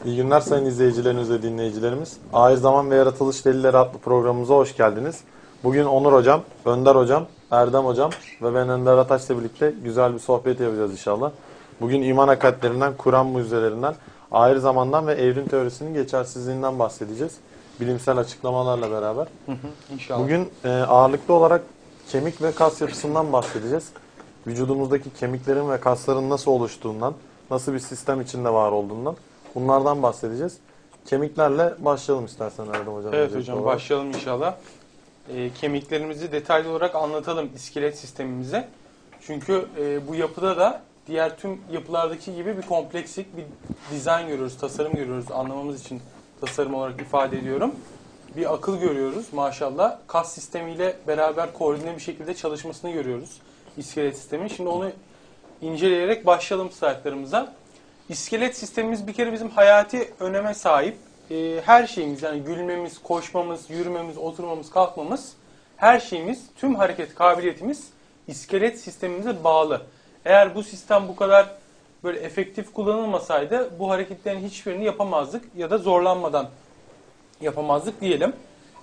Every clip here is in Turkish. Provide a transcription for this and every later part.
İyi günler sayın izleyicilerimiz ve dinleyicilerimiz. Ahir Zaman ve Yaratılış Delilleri adlı programımıza hoş geldiniz. Bugün Onur Hocam, Önder Hocam, Erdem Hocam ve ben Önder Ataç'la birlikte güzel bir sohbet yapacağız inşallah. Bugün iman hakikatlerinden, Kur'an mucizelerinden, ahir zamandan ve evrim teorisinin geçersizliğinden bahsedeceğiz. Bilimsel açıklamalarla beraber. İnşallah. Bugün ağırlıklı olarak kemik ve kas yapısından bahsedeceğiz. Vücudumuzdaki kemiklerin ve kasların nasıl oluştuğundan, nasıl bir sistem içinde var olduğundan bunlardan bahsedeceğiz. Kemiklerle başlayalım istersen Erdem Hocam. Evet hocam, başlayalım inşallah. Kemiklerimizi detaylı olarak anlatalım, iskelet sistemimize. Çünkü bu yapıda da diğer tüm yapılardaki gibi bir komplekslik, bir dizayn görüyoruz, tasarım görüyoruz. Anlamamız için tasarım olarak ifade ediyorum. Bir akıl görüyoruz maşallah. Kas sistemiyle beraber koordine bir şekilde çalışmasını görüyoruz iskelet sistemin. Şimdi onu inceleyerek başlayalım slaytlarımıza. İskelet sistemimiz bir kere bizim hayati öneme sahip. Her şeyimiz, yani gülmemiz, koşmamız, yürümemiz, oturmamız, kalkmamız, her şeyimiz, tüm hareket kabiliyetimiz iskelet sistemimize bağlı. Eğer bu sistem bu kadar böyle efektif kullanılmasaydı bu hareketlerin hiçbirini yapamazdık ya da zorlanmadan yapamazdık diyelim.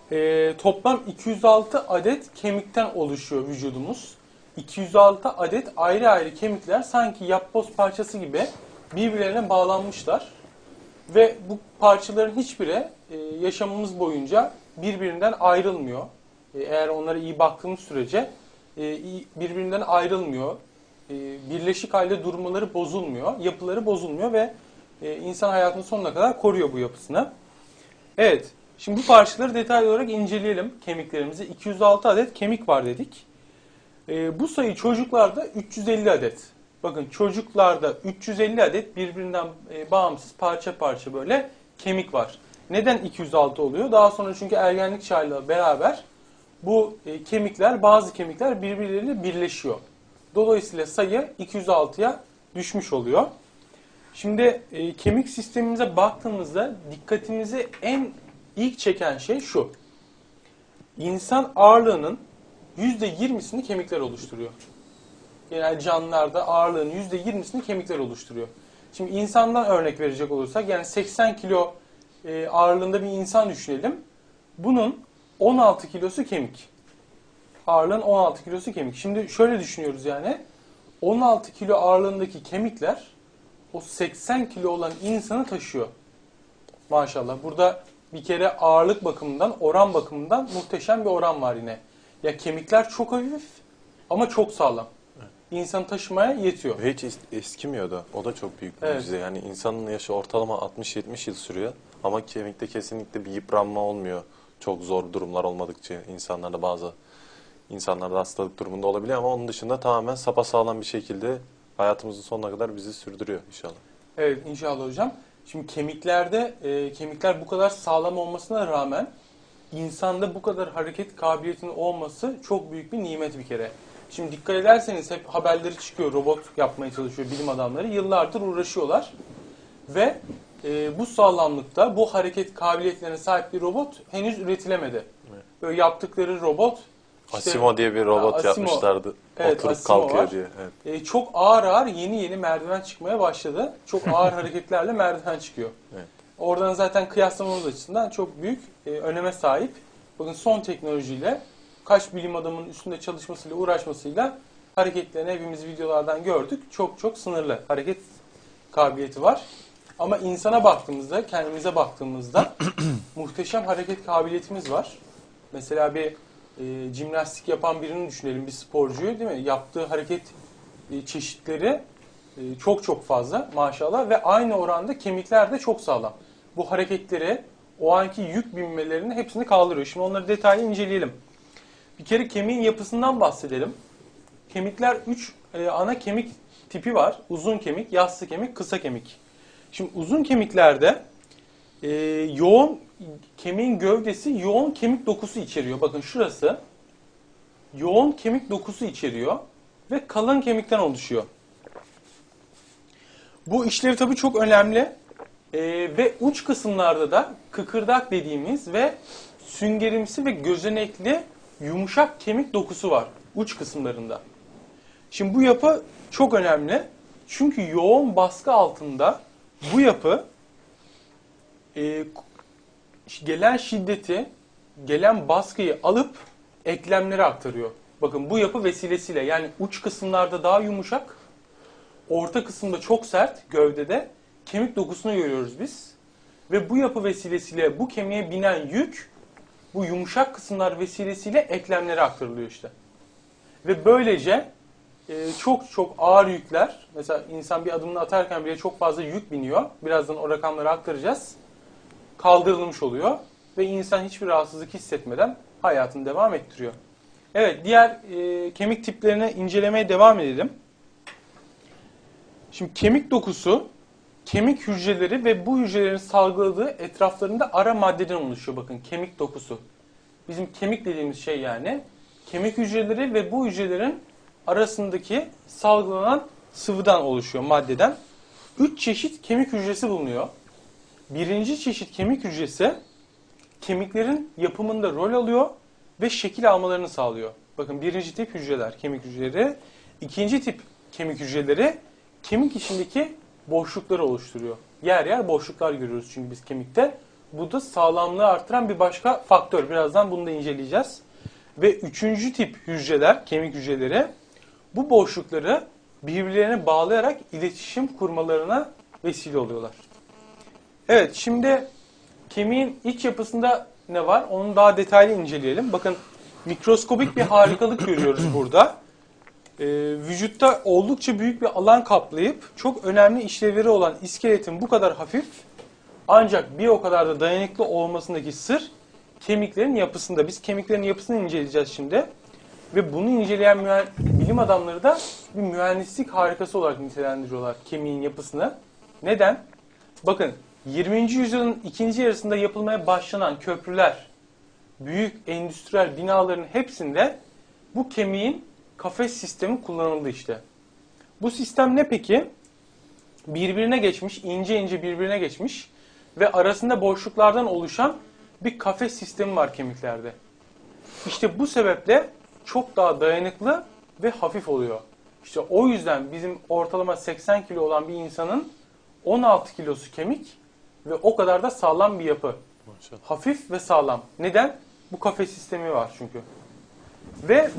Toplam 206 adet kemikten oluşuyor vücudumuz. 206 adet ayrı ayrı kemikler sanki yapboz parçası gibi birbirlerine bağlanmışlar. Ve bu parçaların hiçbiri yaşamımız boyunca birbirinden ayrılmıyor. Eğer onlara iyi baktığımız sürece birbirinden ayrılmıyor. Birleşik halde durmaları bozulmuyor, yapıları bozulmuyor ve insan hayatının sonuna kadar koruyor bu yapısını. Evet, şimdi bu parçaları detaylı olarak inceleyelim kemiklerimizi. 206 adet kemik var dedik. Bu sayı çocuklarda 350 adet. Bakın çocuklarda 350 adet birbirinden bağımsız parça parça böyle kemik var. Neden 206 oluyor? Daha sonra çünkü ergenlik çağıyla beraber bu kemikler, bazı kemikler birbirleriyle birleşiyor. Dolayısıyla sayı 206'ya düşmüş oluyor. Şimdi kemik sistemimize baktığımızda dikkatimizi en ilk çeken şey şu. İnsan ağırlığının %20'sini kemikler oluşturuyor. Genel canlılarda ağırlığın %20'sini kemikler oluşturuyor. Şimdi insandan örnek verecek olursak, yani 80 kilo ağırlığında bir insan düşünelim. Bunun 16 kilosu kemik. Ağırlığın 16 kilosu kemik. Şimdi şöyle düşünüyoruz yani. 16 kilo ağırlığındaki kemikler o 80 kilo olan insanı taşıyor. Maşallah. Burada bir kere ağırlık bakımından, oran bakımından muhteşem bir oran var yine. Ya kemikler çok hafif ama çok sağlam. İnsanı taşımaya yetiyor. Hiç eskimiyordu. O da çok büyük bir mucize. Yani insanın yaşı ortalama 60-70 yıl sürüyor. Ama kemikte kesinlikle bir yıpranma olmuyor. Çok zor durumlar olmadıkça bazı insanlarda hastalık durumunda olabiliyor ama onun dışında tamamen sapasağlam bir şekilde hayatımızın sonuna kadar bizi sürdürüyor inşallah. Evet, inşallah hocam. Şimdi kemiklerde kemikler bu kadar sağlam olmasına rağmen insanda bu kadar hareket kabiliyetinin olması çok büyük bir nimet bir kere. Şimdi dikkat ederseniz hep haberleri çıkıyor, robot yapmaya çalışıyor bilim adamları. Yıllardır uğraşıyorlar ve bu sağlamlıkta, bu hareket kabiliyetlerine sahip bir robot henüz üretilemedi. Evet. Böyle yaptıkları robot... Asimo diye bir robot yapmışlardı. Evet, oturup Asimo kalkıyor var. diye. Evet. Çok ağır ağır yeni merdiven çıkmaya başladı. Çok ağır hareketlerle merdiven çıkıyor. Evet. Oradan zaten kıyaslamamız açısından çok büyük öneme sahip. Bakın son teknolojiyle, kaç bilim adamının üstünde çalışmasıyla, uğraşmasıyla hareketlerini hepimiz videolardan gördük. Çok çok sınırlı hareket kabiliyeti var. Ama insana baktığımızda, kendimize baktığımızda muhteşem hareket kabiliyetimiz var. Mesela bir jimnastik yapan birini düşünelim, bir sporcuyu, değil mi? Yaptığı hareket çeşitleri çok çok fazla maşallah ve aynı oranda kemikler de çok sağlam. Bu hareketleri, o anki yük binmelerini hepsini kaldırıyor. Şimdi onları detaylı inceleyelim. Bir kere kemiğin yapısından bahsedelim. Kemikler 3 ana kemik tipi var. Uzun kemik, yassı kemik, kısa kemik. Şimdi uzun kemiklerde yoğun kemiğin gövdesi yoğun kemik dokusu içeriyor. Bakın şurası yoğun kemik dokusu içeriyor ve kalın kemikten oluşuyor. Bu işlevi tabii çok önemli ve uç kısımlarda da kıkırdak dediğimiz ve süngerimsi ve gözenekli yumuşak kemik dokusu var uç kısımlarında. Şimdi bu yapı çok önemli çünkü yoğun baskı altında bu yapı Gelen şiddeti, gelen baskıyı alıp eklemlere aktarıyor. Bakın bu yapı vesilesiyle, yani uç kısımlarda daha yumuşak, orta kısımda çok sert, gövdede kemik dokusunu görüyoruz biz. Ve bu yapı vesilesiyle bu kemiğe binen yük bu yumuşak kısımlar vesilesiyle eklemlere aktarılıyor işte. Ve böylece çok çok ağır yükler, mesela insan bir adımını atarken bile çok fazla yük biniyor. Birazdan o rakamları aktaracağız. Kaldırılmış oluyor ve insan hiçbir rahatsızlık hissetmeden hayatını devam ettiriyor. Evet, diğer kemik tiplerini incelemeye devam edelim. Şimdi kemik dokusu, kemik hücreleri ve bu hücrelerin salgıladığı etraflarında ara maddeden oluşuyor. Bakın, kemik dokusu. Bizim kemik dediğimiz şey yani. Kemik hücreleri ve bu hücrelerin arasındaki salgılanan sıvıdan oluşuyor, maddeden. 3 çeşit kemik hücresi bulunuyor. Birinci çeşit kemik hücresi kemiklerin yapımında rol alıyor ve şekil almalarını sağlıyor. Bakın, birinci tip hücreler, kemik hücreleri. İkinci tip kemik hücreleri kemik içindeki boşlukları oluşturuyor. Yer yer boşluklar görüyoruz çünkü biz kemikte. Bu da sağlamlığı artıran bir başka faktör. Birazdan bunu da inceleyeceğiz. Ve üçüncü tip hücreler, kemik hücreleri, bu boşlukları birbirlerine bağlayarak iletişim kurmalarına vesile oluyorlar. Evet, şimdi kemiğin iç yapısında ne var? Onu daha detaylı inceleyelim. Bakın, mikroskobik bir harikalık görüyoruz burada. Vücutta oldukça büyük bir alan kaplayıp çok önemli işlevleri olan iskeletin bu kadar hafif ancak bir o kadar da dayanıklı olmasındaki sır kemiklerin yapısında. Biz kemiklerin yapısını inceleyeceğiz şimdi. Ve bunu inceleyen bilim adamları da bir mühendislik harikası olarak nitelendiriyorlar kemiğin yapısını. Neden? Bakın, 20. yüzyılın ikinci yarısında yapılmaya başlanan köprüler, büyük endüstriyel binaların hepsinde bu kemiğin kafes sistemi kullanıldı işte. Bu sistem ne peki? Birbirine geçmiş, ince ince birbirine geçmiş ve arasında boşluklardan oluşan bir kafes sistemi var kemiklerde. İşte bu sebeple çok daha dayanıklı ve hafif oluyor. İşte o yüzden bizim ortalama 80 kilo olan bir insanın 16 kilosu kemik ve o kadar da sağlam bir yapı. Maşallah. Hafif ve sağlam. Neden? Bu kafes sistemi var çünkü. Ve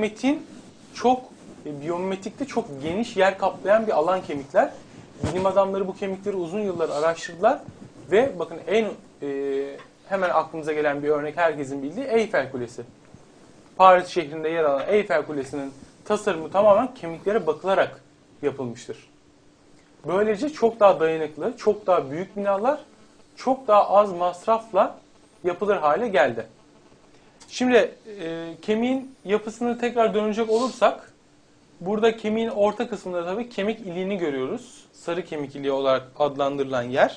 biyomimetikte çok geniş yer kaplayan bir alan kemikler. Bilim adamları bu kemikleri uzun yıllar araştırdılar ve bakın hemen aklımıza gelen bir örnek, herkesin bildiği Eyfel Kulesi. Paris şehrinde yer alan Eyfel Kulesi'nin tasarımı tamamen kemiklere bakılarak yapılmıştır. Böylece çok daha dayanıklı, çok daha büyük binalar, çok daha az masrafla yapılır hale geldi. Şimdi kemiğin yapısını tekrar dönecek olursak, burada kemiğin orta kısmında tabii kemik iliğini görüyoruz. Sarı kemik iliği olarak adlandırılan yer.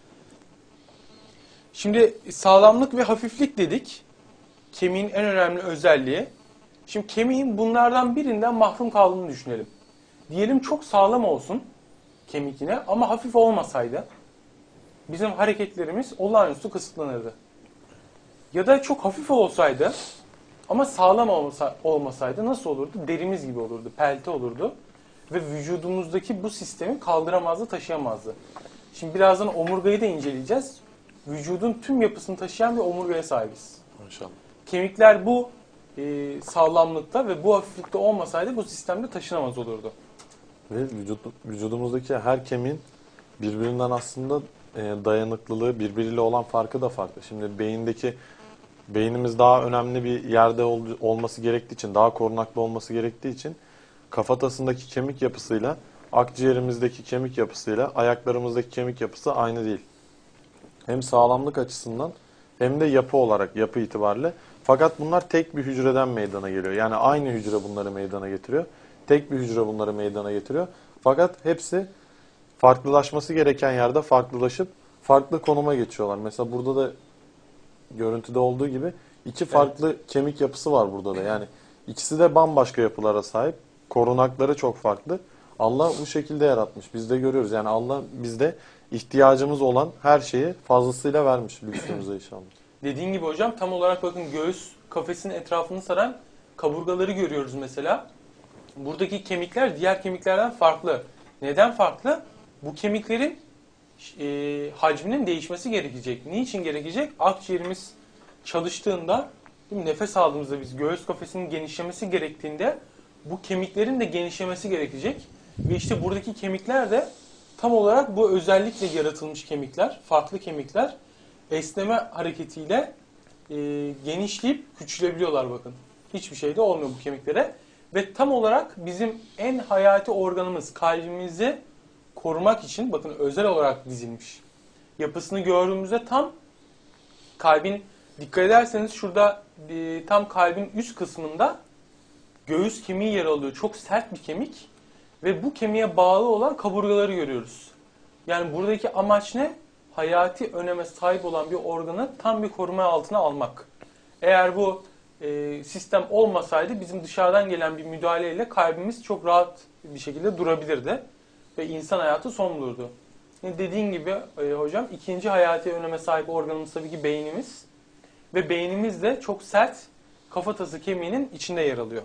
Şimdi sağlamlık ve hafiflik dedik. Kemiğin en önemli özelliği. Şimdi kemiğin bunlardan birinden mahrum kaldığını düşünelim. Diyelim çok sağlam olsun kemik yine ama hafif olmasaydı bizim hareketlerimiz olağanüstü kısıtlanırdı. Ya da çok hafif olsaydı ama sağlam olmasaydı nasıl olurdu? Derimiz gibi olurdu, pelte olurdu. Ve vücudumuzdaki bu sistemi kaldıramazdı, taşıyamazdı. Şimdi birazdan omurgayı da inceleyeceğiz. Vücudun tüm yapısını taşıyan bir omurgaya sahibiz. Maşallah. Kemikler bu sağlamlıkta ve bu hafiflikte olmasaydı bu sistemde taşınamaz olurdu. Ve vücudumuzdaki her kemiğin birbirinden aslında dayanıklılığı, birbiriyle olan farkı da farklı. Şimdi beynimiz daha önemli bir yerde olması gerektiği için, daha korunaklı olması gerektiği için kafatasındaki kemik yapısıyla akciğerimizdeki kemik yapısıyla ayaklarımızdaki kemik yapısı aynı değil. Hem sağlamlık açısından hem de yapı itibariyle. Fakat bunlar tek bir hücreden meydana geliyor. Yani aynı hücre bunları meydana getiriyor. Tek bir hücre bunları meydana getiriyor. Fakat hepsi farklılaşması gereken yerde farklılaşıp farklı konuma geçiyorlar. Mesela burada da görüntüde olduğu gibi iki farklı kemik yapısı var burada da. Yani ikisi de bambaşka yapılara sahip. Korunakları çok farklı. Allah bu şekilde yaratmış. Biz de görüyoruz. Yani Allah bizde ihtiyacımız olan her şeyi fazlasıyla vermiş lüksümüze inşallah. Dediğin gibi hocam, tam olarak bakın, göğüs kafesinin etrafını saran kaburgaları görüyoruz mesela. Buradaki kemikler diğer kemiklerden farklı. Neden farklı? Bu kemiklerin hacminin değişmesi gerekecek. Niçin gerekecek? Akciğerimiz çalıştığında, değil mi? Nefes aldığımızda biz göğüs kafesinin genişlemesi gerektiğinde bu kemiklerin de genişlemesi gerekecek. Ve işte buradaki kemikler de tam olarak bu özellikle yaratılmış kemikler, farklı kemikler esneme hareketiyle genişleyip küçülebiliyorlar bakın. Hiçbir şey de olmuyor bu kemiklere. Ve tam olarak bizim en hayati organımız kalbimizi korumak için bakın özel olarak dizilmiş. Yapısını gördüğümüzde tam kalbin, dikkat ederseniz şurada tam kalbin üst kısmında göğüs kemiği yer alıyor. Çok sert bir kemik ve bu kemiğe bağlı olan kaburgaları görüyoruz. Yani buradaki amaç ne? Hayati öneme sahip olan bir organı tam bir koruma altına almak. Eğer bu sistem olmasaydı bizim dışarıdan gelen bir müdahaleyle kalbimiz çok rahat bir şekilde durabilirdi ve insan hayatı son bulurdu. Dediğin gibi hocam ikinci hayati öneme sahip organımız tabii ki beynimiz ve beynimiz de çok sert kafatası kemiğinin içinde yer alıyor.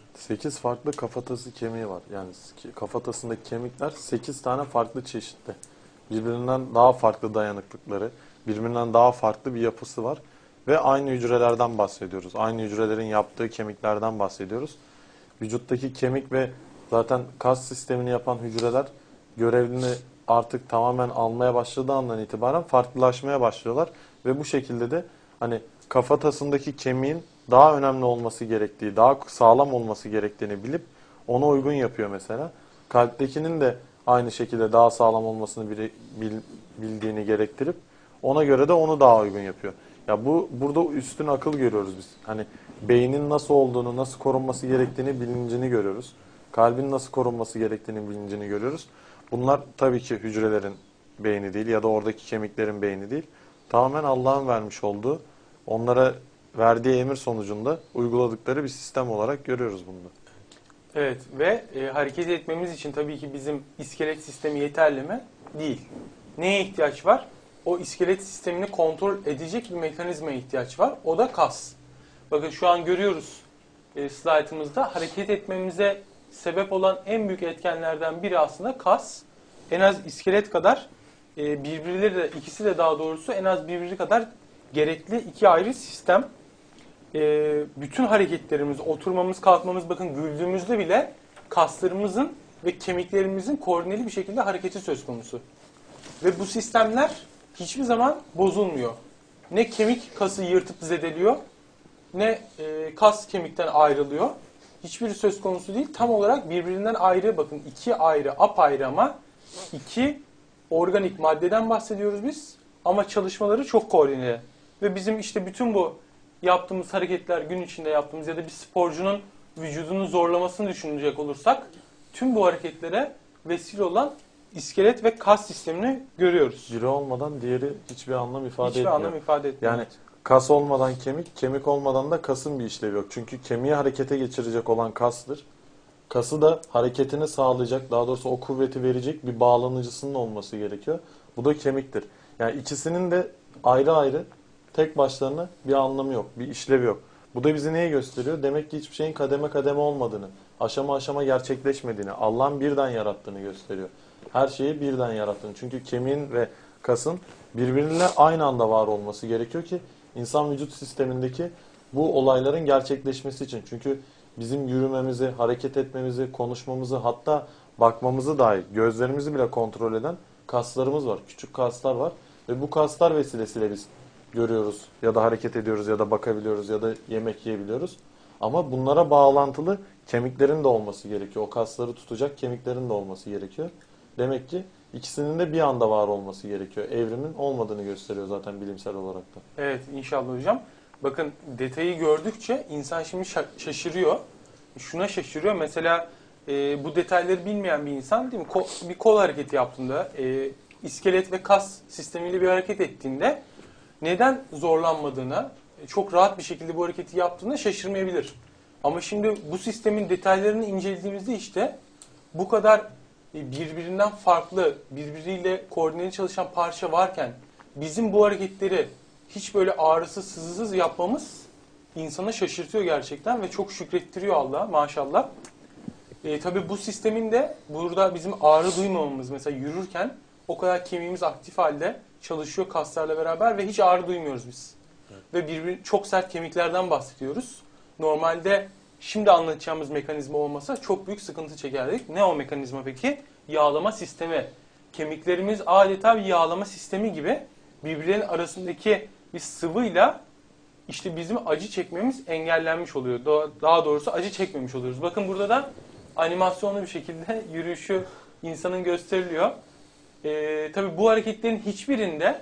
8 farklı kafatası kemiği var. Yani kafatasındaki kemikler 8 tane farklı çeşitte. Birbirinden daha farklı dayanıklıkları, birbirinden daha farklı bir yapısı var. Ve aynı hücrelerden bahsediyoruz. Aynı hücrelerin yaptığı kemiklerden bahsediyoruz. Vücuttaki kemik ve zaten kas sistemini yapan hücreler görevini artık tamamen almaya başladığı andan itibaren farklılaşmaya başlıyorlar. Ve bu şekilde de hani kafatasındaki kemiğin daha önemli olması gerektiği, daha sağlam olması gerektiğini bilip ona uygun yapıyor mesela. Kalptekinin de aynı şekilde daha sağlam olmasını bildiğini gerektirip ona göre de onu daha uygun yapıyor. Ya burada üstün akıl görüyoruz biz. Hani beynin nasıl olduğunu, nasıl korunması gerektiğini bilincini görüyoruz. Kalbin nasıl korunması gerektiğini bilincini görüyoruz. Bunlar tabii ki hücrelerin beyni değil ya da oradaki kemiklerin beyni değil. Tamamen Allah'ın vermiş olduğu, onlara verdiği emir sonucunda uyguladıkları bir sistem olarak görüyoruz bunu. Evet ve hareket etmemiz için tabii ki bizim iskelet sistemi yeterli mi? Değil. Neye ihtiyaç var? O iskelet sistemini kontrol edecek bir mekanizmaya ihtiyaç var. O da kas. Bakın şu an görüyoruz slaytımızda hareket etmemize sebep olan en büyük etkenlerden biri aslında kas. En az iskelet kadar birbirleri de, ikisi de daha doğrusu en az birbiri kadar gerekli iki ayrı sistem. Bütün hareketlerimiz, oturmamız, kalkmamız, bakın güldüğümüzde bile kaslarımızın ve kemiklerimizin koordineli bir şekilde hareketi söz konusu. Ve bu sistemler hiçbir zaman bozulmuyor. Ne kemik kası yırtıp zedeliyor, ne kas kemikten ayrılıyor. Hiçbiri söz konusu değil. Tam olarak birbirinden ayrı, bakın iki ayrı, apayrı ama iki organik maddeden bahsediyoruz biz. Ama çalışmaları çok koordineli. Ve bizim işte bütün bu yaptığımız hareketler, gün içinde yaptığımız ya da bir sporcunun vücudunu zorlamasını düşünecek olursak tüm bu hareketlere vesile olan iskelet ve kas sistemini görüyoruz. Biri olmadan diğeri hiçbir anlam ifade etmiyor. Hiçbir anlam ifade etmiyor. Yani kas olmadan kemik, kemik olmadan da kasın bir işlevi yok. Çünkü kemiği harekete geçirecek olan kastır. Kası da hareketini sağlayacak, daha doğrusu o kuvveti verecek bir bağlanıcısının olması gerekiyor. Bu da kemiktir. Yani ikisinin de ayrı ayrı tek başlarına bir anlamı yok, bir işlevi yok. Bu da bizi neye gösteriyor? Demek ki hiçbir şeyin kademe kademe olmadığını, aşama aşama gerçekleşmediğini, Allah'ın birden yarattığını gösteriyor. Her şeyi birden yarattığını. Çünkü kemiğin ve kasın birbiriyle aynı anda var olması gerekiyor ki insan vücut sistemindeki bu olayların gerçekleşmesi için. Çünkü bizim yürümemizi, hareket etmemizi, konuşmamızı, hatta bakmamızı dahi, gözlerimizi bile kontrol eden kaslarımız var. Küçük kaslar var ve bu kaslar vesilesiyle biz görüyoruz ya da hareket ediyoruz ya da bakabiliyoruz ya da yemek yiyebiliyoruz. Ama bunlara bağlantılı kemiklerin de olması gerekiyor. O kasları tutacak kemiklerin de olması gerekiyor. Demek ki ikisinin de bir anda var olması gerekiyor. Evrimin olmadığını gösteriyor zaten bilimsel olarak da. Evet, inşallah hocam. Bakın detayı gördükçe insan şimdi şaşırıyor. Şuna şaşırıyor. Mesela bu detayları bilmeyen bir insan, değil mi? Bir kol hareketi yaptığında, iskelet ve kas sistemiyle bir hareket ettiğinde neden zorlanmadığına, çok rahat bir şekilde bu hareketi yaptığında şaşırmayabilir. Ama şimdi bu sistemin detaylarını incelediğimizde işte bu kadar birbirinden farklı, birbiriyle koordineli çalışan parça varken bizim bu hareketleri hiç böyle ağrısız, sızısız yapmamız insana şaşırtıyor gerçekten ve çok şükrettiriyor Allah'a maşallah. Tabii bu sistemin de burada bizim ağrı duymamamız, mesela yürürken o kadar kemiğimiz aktif halde çalışıyor kaslarla beraber ve hiç ağrı duymuyoruz biz. Evet. Ve çok sert kemiklerden bahsediyoruz. Normalde şimdi anlatacağımız mekanizma olmasa çok büyük sıkıntı çekerdik. Ne o mekanizma peki? Yağlama sistemi. Kemiklerimiz adeta bir yağlama sistemi gibi birbirlerinin arasındaki bir sıvıyla işte bizim acı çekmemiz engellenmiş oluyor. Daha doğrusu acı çekmemiş oluyoruz. Bakın burada da animasyonlu bir şekilde yürüyüşü insanın gösteriliyor. Tabii bu hareketlerin hiçbirinde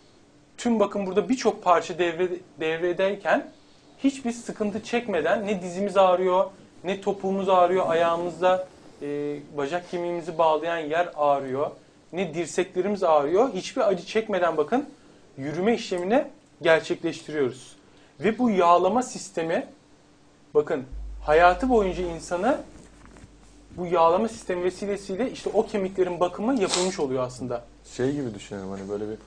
bakın burada birçok parça devredeyken hiçbir sıkıntı çekmeden ne dizimiz ağrıyor, ne topuğumuz ağrıyor, ayağımızda bacak kemiğimizi bağlayan yer ağrıyor, ne dirseklerimiz ağrıyor. Hiçbir acı çekmeden bakın yürüme işlemini gerçekleştiriyoruz. Ve bu yağlama sistemi bakın hayatı boyunca insanı bu yağlama sistemi vesilesiyle işte o kemiklerin bakımı yapılmış oluyor aslında. Şey gibi düşünelim, hani böyle bir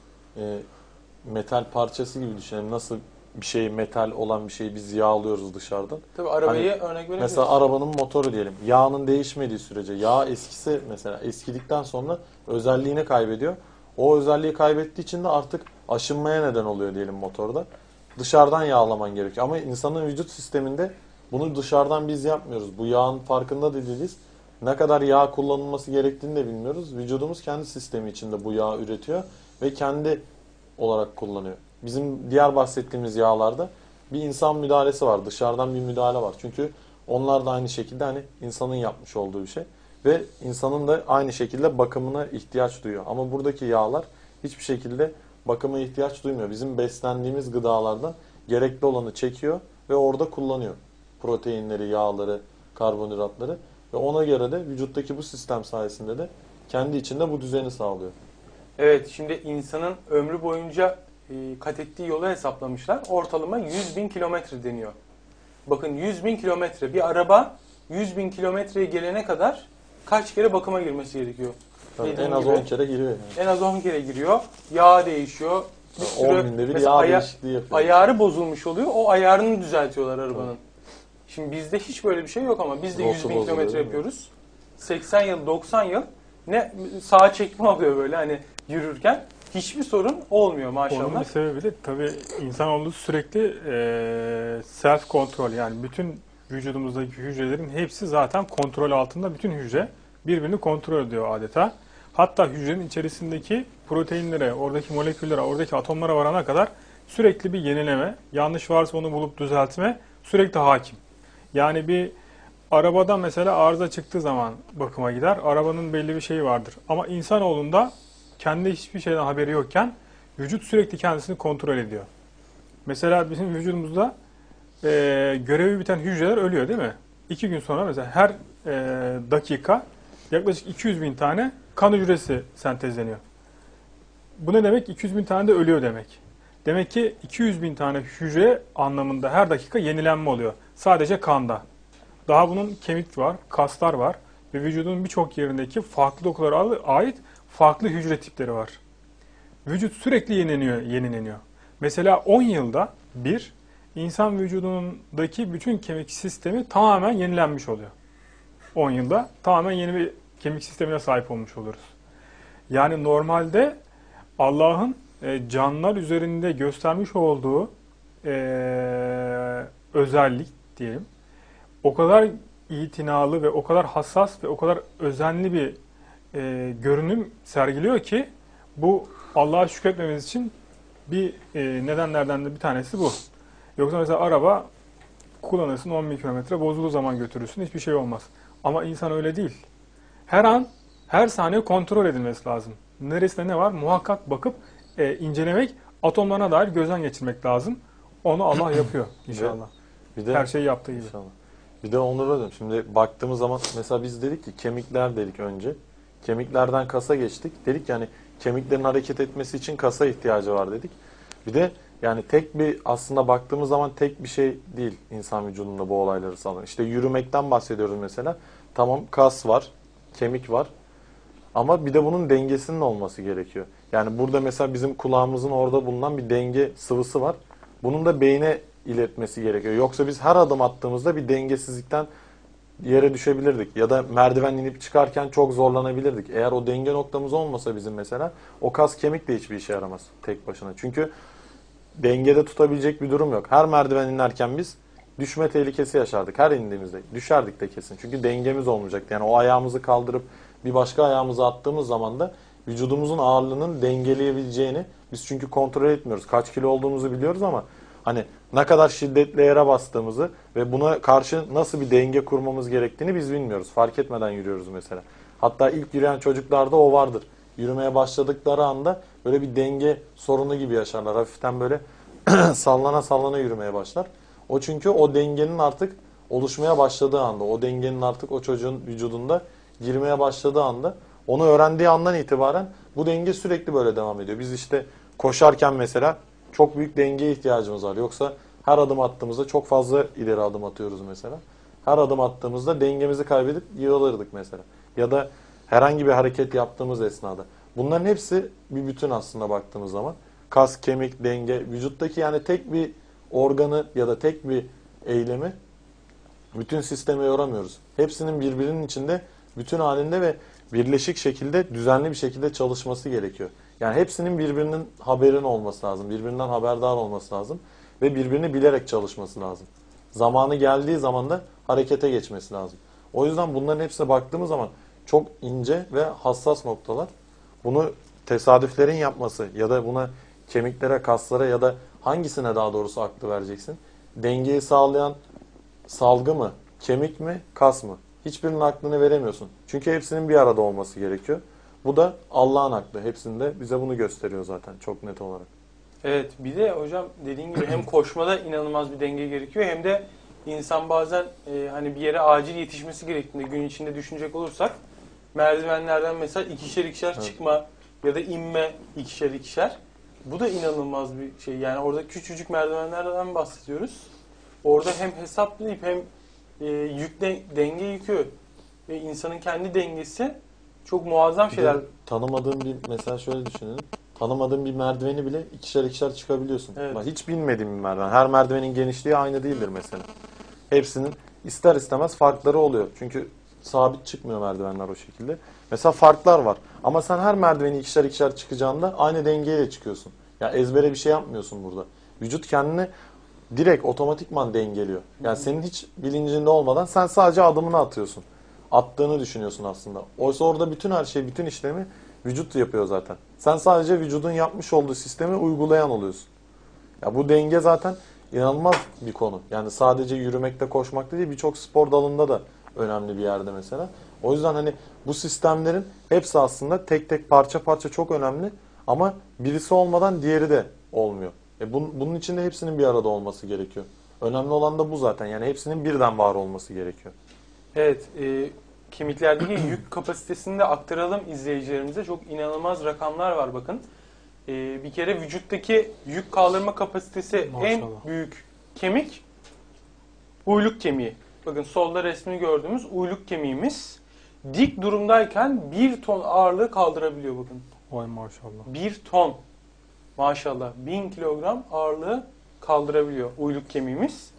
metal parçası gibi düşünelim. Nasıl bir şey, metal olan bir şeyi biz yağlıyoruz dışarıdan. Tabii arabayı Hani örnek verebiliriz. mesela arabanın motoru diyelim. Yağının değişmediği sürece, yağ eskisi mesela eskidikten sonra özelliğini kaybediyor. O özelliği kaybettiği için de artık aşınmaya neden oluyor diyelim motorda. Dışarıdan yağlaman gerekiyor. Ama insanın vücut sisteminde bunu dışarıdan biz yapmıyoruz. Bu yağın farkında da değiliz. Ne kadar yağ kullanılması gerektiğini de bilmiyoruz. Vücudumuz kendi sistemi içinde bu yağı üretiyor ve kendi olarak kullanıyor. Bizim diğer bahsettiğimiz yağlarda bir insan müdahalesi var. Dışarıdan bir müdahale var. Çünkü onlar da aynı şekilde hani insanın yapmış olduğu bir şey. Ve insanın da aynı şekilde bakımına ihtiyaç duyuyor. Ama buradaki yağlar hiçbir şekilde bakıma ihtiyaç duymuyor. Bizim beslendiğimiz gıdalardan gerekli olanı çekiyor ve orada kullanıyor. Proteinleri, yağları, karbonhidratları. Ve ona göre de vücuttaki bu sistem sayesinde de kendi içinde bu düzeni sağlıyor. Evet, şimdi insanın ömrü boyunca kat ettiği yolu hesaplamışlar. Ortalama 100.000 kilometre deniyor. Bakın 100.000 kilometre. Bir araba 100.000 kilometreye gelene kadar kaç kere bakıma girmesi gerekiyor? Tabii en az 10 kere giriyor. Yani. En az 10 kere giriyor. Yağ değişiyor. Bir sürü 10 binde bir yağ değişikliği yapıyor. Ayarı bozulmuş oluyor. O ayarını düzeltiyorlar arabanın. Şimdi bizde hiç böyle bir şey yok ama biz de 100.000 kilometre yapıyoruz. 80 yıl, 90 yıl ne sağa çekme oluyor böyle hani yürürken. Hiçbir sorun olmuyor maşallah. Onun bir sebebi de tabii insanoğlu sürekli self kontrol, yani bütün vücudumuzdaki hücrelerin hepsi zaten kontrol altında. Bütün hücre birbirini kontrol ediyor adeta. Hatta hücrenin içerisindeki proteinlere, oradaki moleküllere, oradaki atomlara varana kadar sürekli bir yenileme, yanlış varsa onu bulup düzeltme sürekli hakim. Yani bir arabada mesela arıza çıktığı zaman bakıma gider. Arabanın belli bir şeyi vardır. Ama insanoğlunda kendi hiçbir şeyden haberi yokken vücut sürekli kendisini kontrol ediyor. Mesela bizim vücudumuzda görevi biten hücreler ölüyor değil mi? 2 gün sonra mesela her dakika yaklaşık 200.000 tane kan hücresi sentezleniyor. Bu ne demek? 200.000 tane de ölüyor demek. Demek ki 200.000 tane hücre anlamında her dakika yenilenme oluyor. Sadece kanda. Daha bunun kemik var, kaslar var ve vücudun birçok yerindeki farklı dokulara ait farklı hücre tipleri var. Vücut sürekli yenileniyor. Mesela 10 yılda bir insan vücudundaki bütün kemik sistemi tamamen yenilenmiş oluyor. 10 yılda tamamen yeni bir kemik sistemine sahip olmuş oluruz. Yani normalde Allah'ın canlılar üzerinde göstermiş olduğu özellik diyelim, o kadar itinalı ve o kadar hassas ve o kadar özenli bir görünüm sergiliyor ki bu Allah'a şükretmemiz için bir nedenlerden de bir tanesi bu. Yoksa mesela araba kullanırsın 10.000 kilometre, bozulduğu zaman götürürsün, hiçbir şey olmaz. Ama insan öyle değil. Her an, her saniye kontrol edilmesi lazım. Neresinde ne var muhakkak bakıp incelemek, atomlarına dair gözden geçirmek lazım. Onu Allah yapıyor inşallah. Bir de, Her şeyi yaptığı gibi. İnşallah. Bir de Onur'a dedim. Şimdi baktığımız zaman mesela biz dedik ki kemikler dedik önce. Kemiklerden kasa geçtik. Dedik yani kemiklerin hareket etmesi için kasa ihtiyacı var dedik. Bir de yani tek bir aslında baktığımız zaman tek bir şey değil insan vücudunda bu olayları sağlayan. İşte yürümekten bahsediyoruz mesela. Tamam kas var, kemik var. Ama bir de bunun dengesinin olması gerekiyor. Yani burada mesela bizim kulağımızın orada bulunan bir denge sıvısı var. Bunun da beyne iletmesi gerekiyor. Yoksa biz her adım attığımızda bir dengesizlikten yere düşebilirdik. Ya da merdiven inip çıkarken çok zorlanabilirdik. Eğer o denge noktamız olmasa bizim mesela, o kas kemik de hiçbir işe yaramaz tek başına. Çünkü dengede tutabilecek bir durum yok. Her merdiven inerken biz düşme tehlikesi yaşardık. Her indiğimizde düşerdik de kesin. Çünkü dengemiz olmayacaktı. Yani o ayağımızı kaldırıp bir başka ayağımızı attığımız zaman da vücudumuzun ağırlığının dengeleyebileceğini biz çünkü kontrol etmiyoruz. Kaç kilo olduğumuzu biliyoruz ama hani ne kadar şiddetle yere bastığımızı ve buna karşı nasıl bir denge kurmamız gerektiğini biz bilmiyoruz. Fark etmeden yürüyoruz mesela. Hatta ilk yürüyen çocuklarda o vardır. Yürümeye başladıkları anda böyle bir denge sorunu gibi yaşarlar. Hafiften böyle sallana sallana yürümeye başlar. O çünkü o dengenin artık oluşmaya başladığı anda, o dengenin artık o çocuğun vücudunda girmeye başladığı anda, onu öğrendiği andan itibaren bu denge sürekli böyle devam ediyor. Biz işte koşarken mesela çok büyük dengeye ihtiyacımız var. Yoksa her adım attığımızda çok fazla ileri adım atıyoruz mesela. Her adım attığımızda dengemizi kaybedip yığılırdık mesela. Ya da herhangi bir hareket yaptığımız esnada. Bunların hepsi bir bütün aslında baktığımız zaman. Kas, kemik, denge, vücuttaki yani tek bir organı ya da tek bir eylemi bütün sisteme yoramıyoruz. Hepsinin birbirinin içinde bütün halinde ve birleşik şekilde düzenli bir şekilde çalışması gerekiyor. Yani hepsinin birbirinin haberinin olması lazım. Birbirinden haberdar olması lazım. Ve birbirini bilerek çalışması lazım. Zamanı geldiği zaman da harekete geçmesi lazım. O yüzden bunların hepsine baktığımız zaman çok ince ve hassas noktalar. Bunu tesadüflerin yapması ya da buna kemiklere, kaslara ya da hangisine daha doğrusu aklı vereceksin? Dengeyi sağlayan salgı mı, kemik mi, kas mı? Hiçbirinin aklını veremiyorsun. Çünkü hepsinin bir arada olması gerekiyor. Bu da Allah'ın aklı. Hepsinde bize bunu gösteriyor zaten çok net olarak. Evet, bir de hocam dediğin gibi hem koşmada inanılmaz bir denge gerekiyor hem de insan bazen hani bir yere acil yetişmesi gerektiğinde gün içinde düşünecek olursak merdivenlerden mesela ikişer ikişer Evet. çıkma ya da inme ikişer ikişer. Bu da inanılmaz bir şey. Yani orada küçücük merdivenlerden bahsediyoruz. Orada hem hesaplayıp hem denge yükü ve insanın kendi dengesi çok muazzam Bir şeyler. de tanımadığın bir mesela şöyle düşünelim. Tanımadığın bir merdiveni bile ikişer ikişer çıkabiliyorsun. Evet. Bak, hiç bilmediğin bir merdiven. Her merdivenin genişliği aynı değildir mesela. Hepsinin ister istemez farkları oluyor. Çünkü sabit çıkmıyor merdivenler o şekilde. Mesela farklar var. Ama sen her merdiveni ikişer ikişer çıkacağında aynı dengeyle çıkıyorsun. Ya ezbere bir şey yapmıyorsun burada. Vücut kendini direkt otomatikman dengeliyor. Yani senin hiç bilincinde olmadan sen sadece adımını atıyorsun. Attığını düşünüyorsun aslında. Oysa orada bütün her şey, bütün işlemi vücut yapıyor zaten. Sen sadece vücudun yapmış olduğu sistemi uygulayan oluyorsun. Ya bu denge zaten inanılmaz bir konu. Yani sadece yürümekte, koşmakta değil, birçok spor dalında da önemli bir yerde mesela. O yüzden hani bu sistemlerin hepsi aslında tek tek parça parça çok önemli ama birisi olmadan diğeri de olmuyor. Bunun için de hepsinin bir arada olması gerekiyor. Önemli olan da bu zaten. Yani hepsinin birden var olması gerekiyor. Evet, kemiklerdeki yük kapasitesini de aktaralım izleyicilerimize. Çok inanılmaz rakamlar var bakın. Bir kere vücuttaki yük kaldırma kapasitesi en Maşallah. büyük kemik uyluk kemiği. Bakın solda resmini gördüğümüz uyluk kemiğimiz dik durumdayken 1 ton ağırlığı kaldırabiliyor bakın. Vay maşallah. 1 ton maşallah 1000 kilogram ağırlığı kaldırabiliyor uyluk kemiğimiz.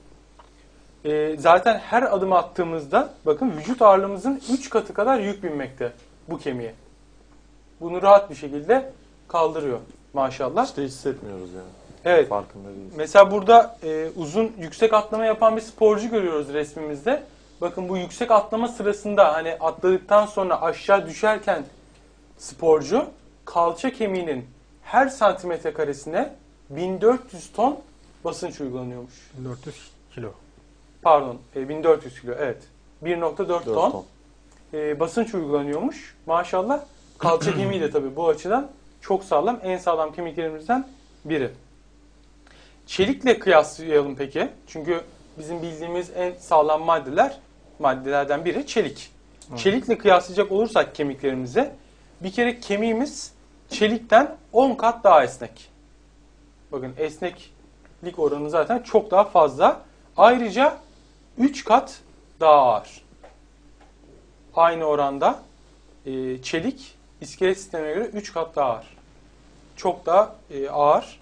Zaten her adım attığımızda bakın vücut ağırlığımızın 3 katı kadar yük binmekte bu kemiğe. Bunu rahat bir şekilde kaldırıyor maşallah. İşte hissetmiyoruz yani. Evet. Farkında değiliz. Mesela burada uzun yüksek atlama yapan bir sporcu görüyoruz resmimizde. Bakın bu yüksek atlama sırasında hani atladıktan sonra aşağı düşerken sporcu kalça kemiğinin her santimetre karesine 1400 ton basınç uygulanıyormuş. 400 kilo. Pardon, 1400 kilo, evet. 1.4 4 ton, ton. basınç uygulanıyormuş. Maşallah. Kalça kemiği de tabii bu açıdan çok sağlam. En sağlam kemiklerimizden biri. Çelikle kıyaslayalım peki. Çünkü bizim bildiğimiz en sağlam maddelerden biri çelik. Çelikle kıyaslayacak olursak kemiklerimize bir kere kemiğimiz çelikten 10 kat daha esnek. Bakın esneklik oranı zaten çok daha fazla. Ayrıca 3 kat daha ağır. Aynı oranda çelik iskelet sistemine göre 3 kat daha ağır. Çok daha ağır.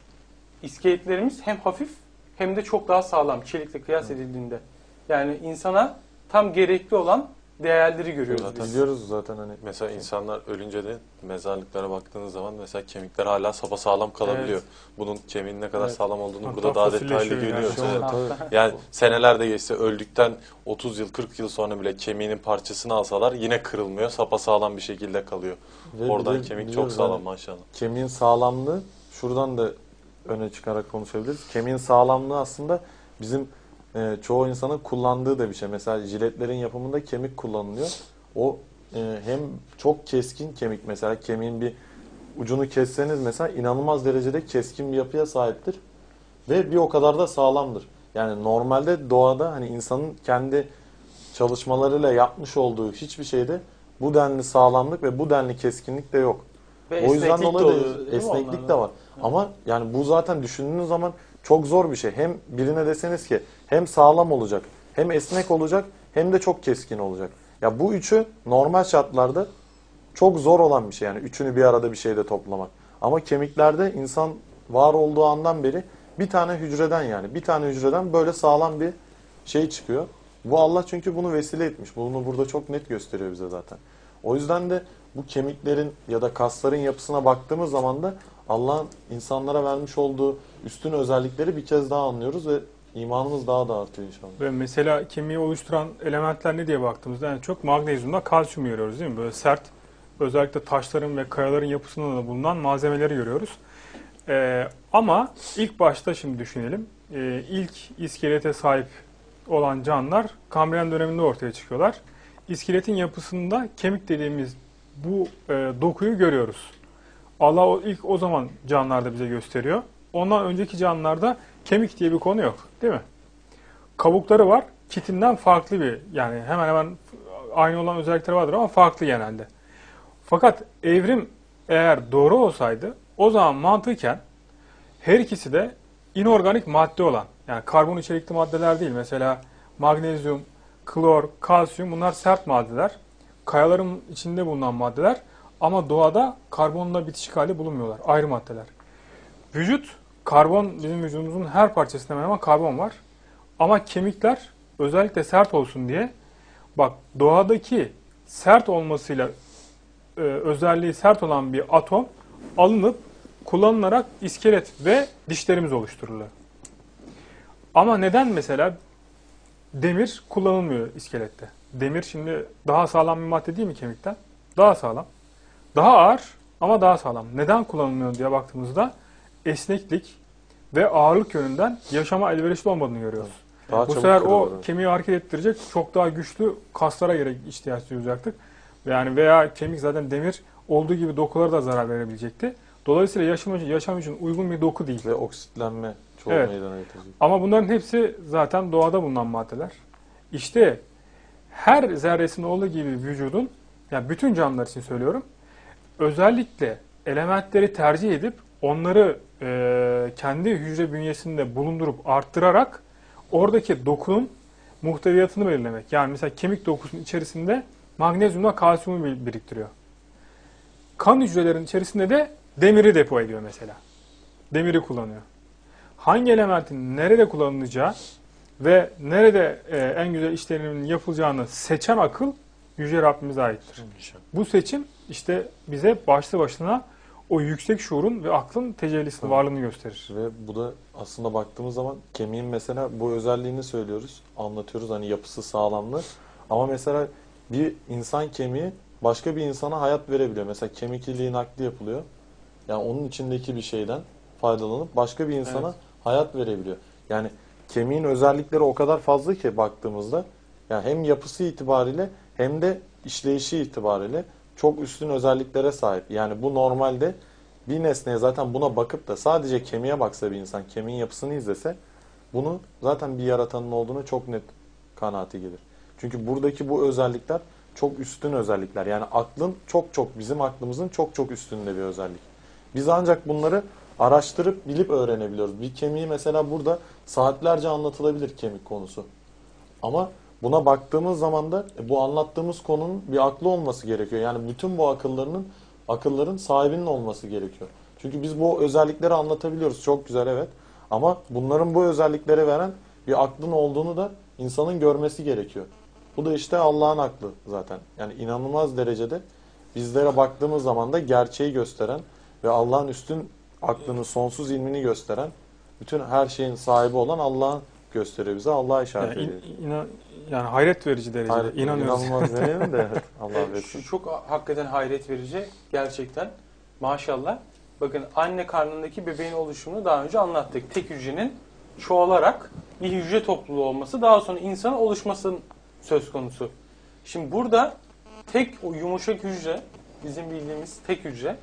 İskeletlerimiz hem hafif hem de çok daha sağlam çelikle kıyas edildiğinde. Yani insana tam gerekli olan değerleri görüyoruz Zaten biz. Biliyoruz zaten hani. Mesela insanlar ölünce de mezarlıklara baktığınız zaman mesela kemikler hala sapasağlam kalabiliyor. Bunun kemiğin ne kadar Evet. sağlam olduğunu Hatta burada daha detaylı fosilleşiyor yani. görüyoruz. Şey Evet. Tabii. Yani seneler de geçse öldükten 30 yıl 40 yıl sonra bile kemiğinin parçasını alsalar yine kırılmıyor. Sapasağlam bir şekilde kalıyor. Ve Oradan bir de kemik çok biliyoruz sağlam hani maşallah. Kemiğin sağlamlığı şuradan da öne çıkarak konuşabiliriz. Kemiğin sağlamlığı aslında bizim çoğu insanın kullandığı da bir şey. Mesela jiletlerin yapımında kemik kullanılıyor. O hem çok keskin kemik, mesela kemiğin bir ucunu kesseniz mesela inanılmaz derecede keskin bir yapıya sahiptir. Ve bir o kadar da sağlamdır. Yani normalde doğada hani insanın kendi çalışmalarıyla yapmış olduğu hiçbir şeyde bu denli sağlamlık ve bu denli keskinlik de yok. Ve O yüzden esneklik de dolayı da oluyor, değil mi esneklik onlarda? de var. Ama yani bu zaten düşündüğünüz zaman çok zor bir şey. Hem birine deseniz ki hem sağlam olacak, hem esnek olacak, hem de çok keskin olacak. Ya bu üçü normal şartlarda çok zor olan bir şey. Yani üçünü bir arada bir şeyde toplamak. Ama kemiklerde insan var olduğu andan beri bir tane hücreden, yani bir tane hücreden böyle sağlam bir şey çıkıyor. Bu Allah çünkü bunu vesile etmiş. Bunu burada çok net gösteriyor bize zaten. O yüzden de bu kemiklerin ya da kasların yapısına baktığımız zaman da Allah'ın insanlara vermiş olduğu üstün özellikleri bir kez daha anlıyoruz ve imanımız daha da artıyor inşallah. Ve mesela kemiği oluşturan elementler ne diye baktığımızda en çok magnezyumla kalsiyum görüyoruz değil mi? Böyle sert, özellikle taşların ve kayaların yapısında da bulunan malzemeleri görüyoruz. Ama ilk başta şimdi düşünelim. İlk iskelete sahip olan canlılar Kambriyen döneminde ortaya çıkıyorlar. İskeletin yapısında kemik dediğimiz bu dokuyu görüyoruz. Allah ilk o zaman canlılarda bize gösteriyor. Ondan önceki canlılarda kemik diye bir konu yok, değil mi? Kabukları var, kitinden farklı bir, yani hemen hemen aynı olan özellikleri vardır ama farklı genelde. Fakat evrim eğer doğru olsaydı o zaman mantıken her ikisi de inorganik madde olan, yani karbon içerikli maddeler değil. Mesela magnezyum, klor, kalsiyum, bunlar sert maddeler. Kayaların içinde bulunan maddeler ama doğada karbonla bitişik hali bulunmuyorlar. Ayrı maddeler. Vücut, karbon, bizim vücudumuzun her parçasında hemen hemen karbon var. Ama kemikler özellikle sert olsun diye, bak doğadaki sert olmasıyla özelliği sert olan bir atom alınıp kullanılarak iskelet ve dişlerimiz oluşturuluyor. Ama neden mesela demir kullanılmıyor iskelette? Demir şimdi daha sağlam bir madde değil mi kemikten? Daha sağlam. Daha ağır ama daha sağlam. Neden kullanılmıyor diye baktığımızda esneklik ve ağırlık yönünden yaşama elverişli olmadığını görüyoruz. Daha Bu çabuk sefer kırılır. o kemiği hareket ettirecek çok daha güçlü kaslara gerek ihtiyaç duyacaktık. Yani veya kemik zaten demir olduğu gibi dokulara da zarar verebilecekti. Dolayısıyla yaşam için uygun bir doku değil. Ve oksitlenme çoğu Evet. meydana getirecek. Ama bunların hepsi zaten doğada bulunan maddeler. İşte her zerresinde olduğu gibi vücudun, yani bütün canlılar için söylüyorum, özellikle elementleri tercih edip onları kendi hücre bünyesinde bulundurup arttırarak oradaki dokunun muhteviyatını belirlemek. Yani mesela kemik dokusunun içerisinde magnezyumla kalsiyumu biriktiriyor. Kan hücrelerin içerisinde de demiri depo ediyor mesela. Demiri kullanıyor. Hangi elementin nerede kullanılacağı ve nerede en güzel işlerimin yapılacağını seçen akıl Yüce Rabbimize aittir. Bu seçim işte bize başlı başına o yüksek şuurun ve aklın tecellisini, varlığını gösterir. Ve bu da aslında baktığımız zaman kemiğin mesela bu özelliğini söylüyoruz, anlatıyoruz, hani yapısı, sağlamlığı. Ama mesela bir insan kemiği başka bir insana hayat verebiliyor. Mesela kemik iliği nakli yapılıyor. Yani onun içindeki bir şeyden faydalanıp başka bir insana hayat verebiliyor. Yani kemiğin özellikleri o kadar fazla ki baktığımızda, yani hem yapısı itibariyle hem de işleyişi itibariyle çok üstün özelliklere sahip. Yani bu normalde bir nesneye zaten buna bakıp da sadece kemiğe baksa bir insan, kemiğin yapısını izlese, bunu zaten bir yaratanın olduğunu çok net kanaati gelir. Çünkü buradaki bu özellikler çok üstün özellikler. Yani aklın çok bizim aklımızın çok üstünde bir özellik. Biz ancak bunları araştırıp bilip öğrenebiliyoruz. Bir kemiği mesela burada saatlerce anlatılabilir, kemik konusu. Ama buna baktığımız zaman da bu anlattığımız konunun bir aklı olması gerekiyor. Yani bütün bu akılların sahibinin olması gerekiyor. Çünkü biz bu özellikleri anlatabiliyoruz. Çok güzel, evet. Ama bunların bu özellikleri veren bir aklın olduğunu da insanın görmesi gerekiyor. Bu da işte Allah'ın aklı zaten. Yani inanılmaz derecede bizlere baktığımız zaman da gerçeği gösteren ve Allah'ın üstün aklını, sonsuz ilmini gösteren, bütün her şeyin sahibi olan Allah'ın gösteriyor bize. Allah'a işaret Yani, ediyor. yani hayret verici derecede. Hayret, İnanıyoruz. İnanılmaz demeyelim de evet. Allah'a Şu versin. çok hakikaten hayret verici gerçekten. Maşallah. Bakın anne karnındaki bebeğin oluşumunu daha önce anlattık. Tek hücrenin çoğalarak bir hücre topluluğu olması, daha sonra insanın oluşmasının söz konusu. Şimdi burada tek o yumuşak hücre, bizim bildiğimiz tek hücre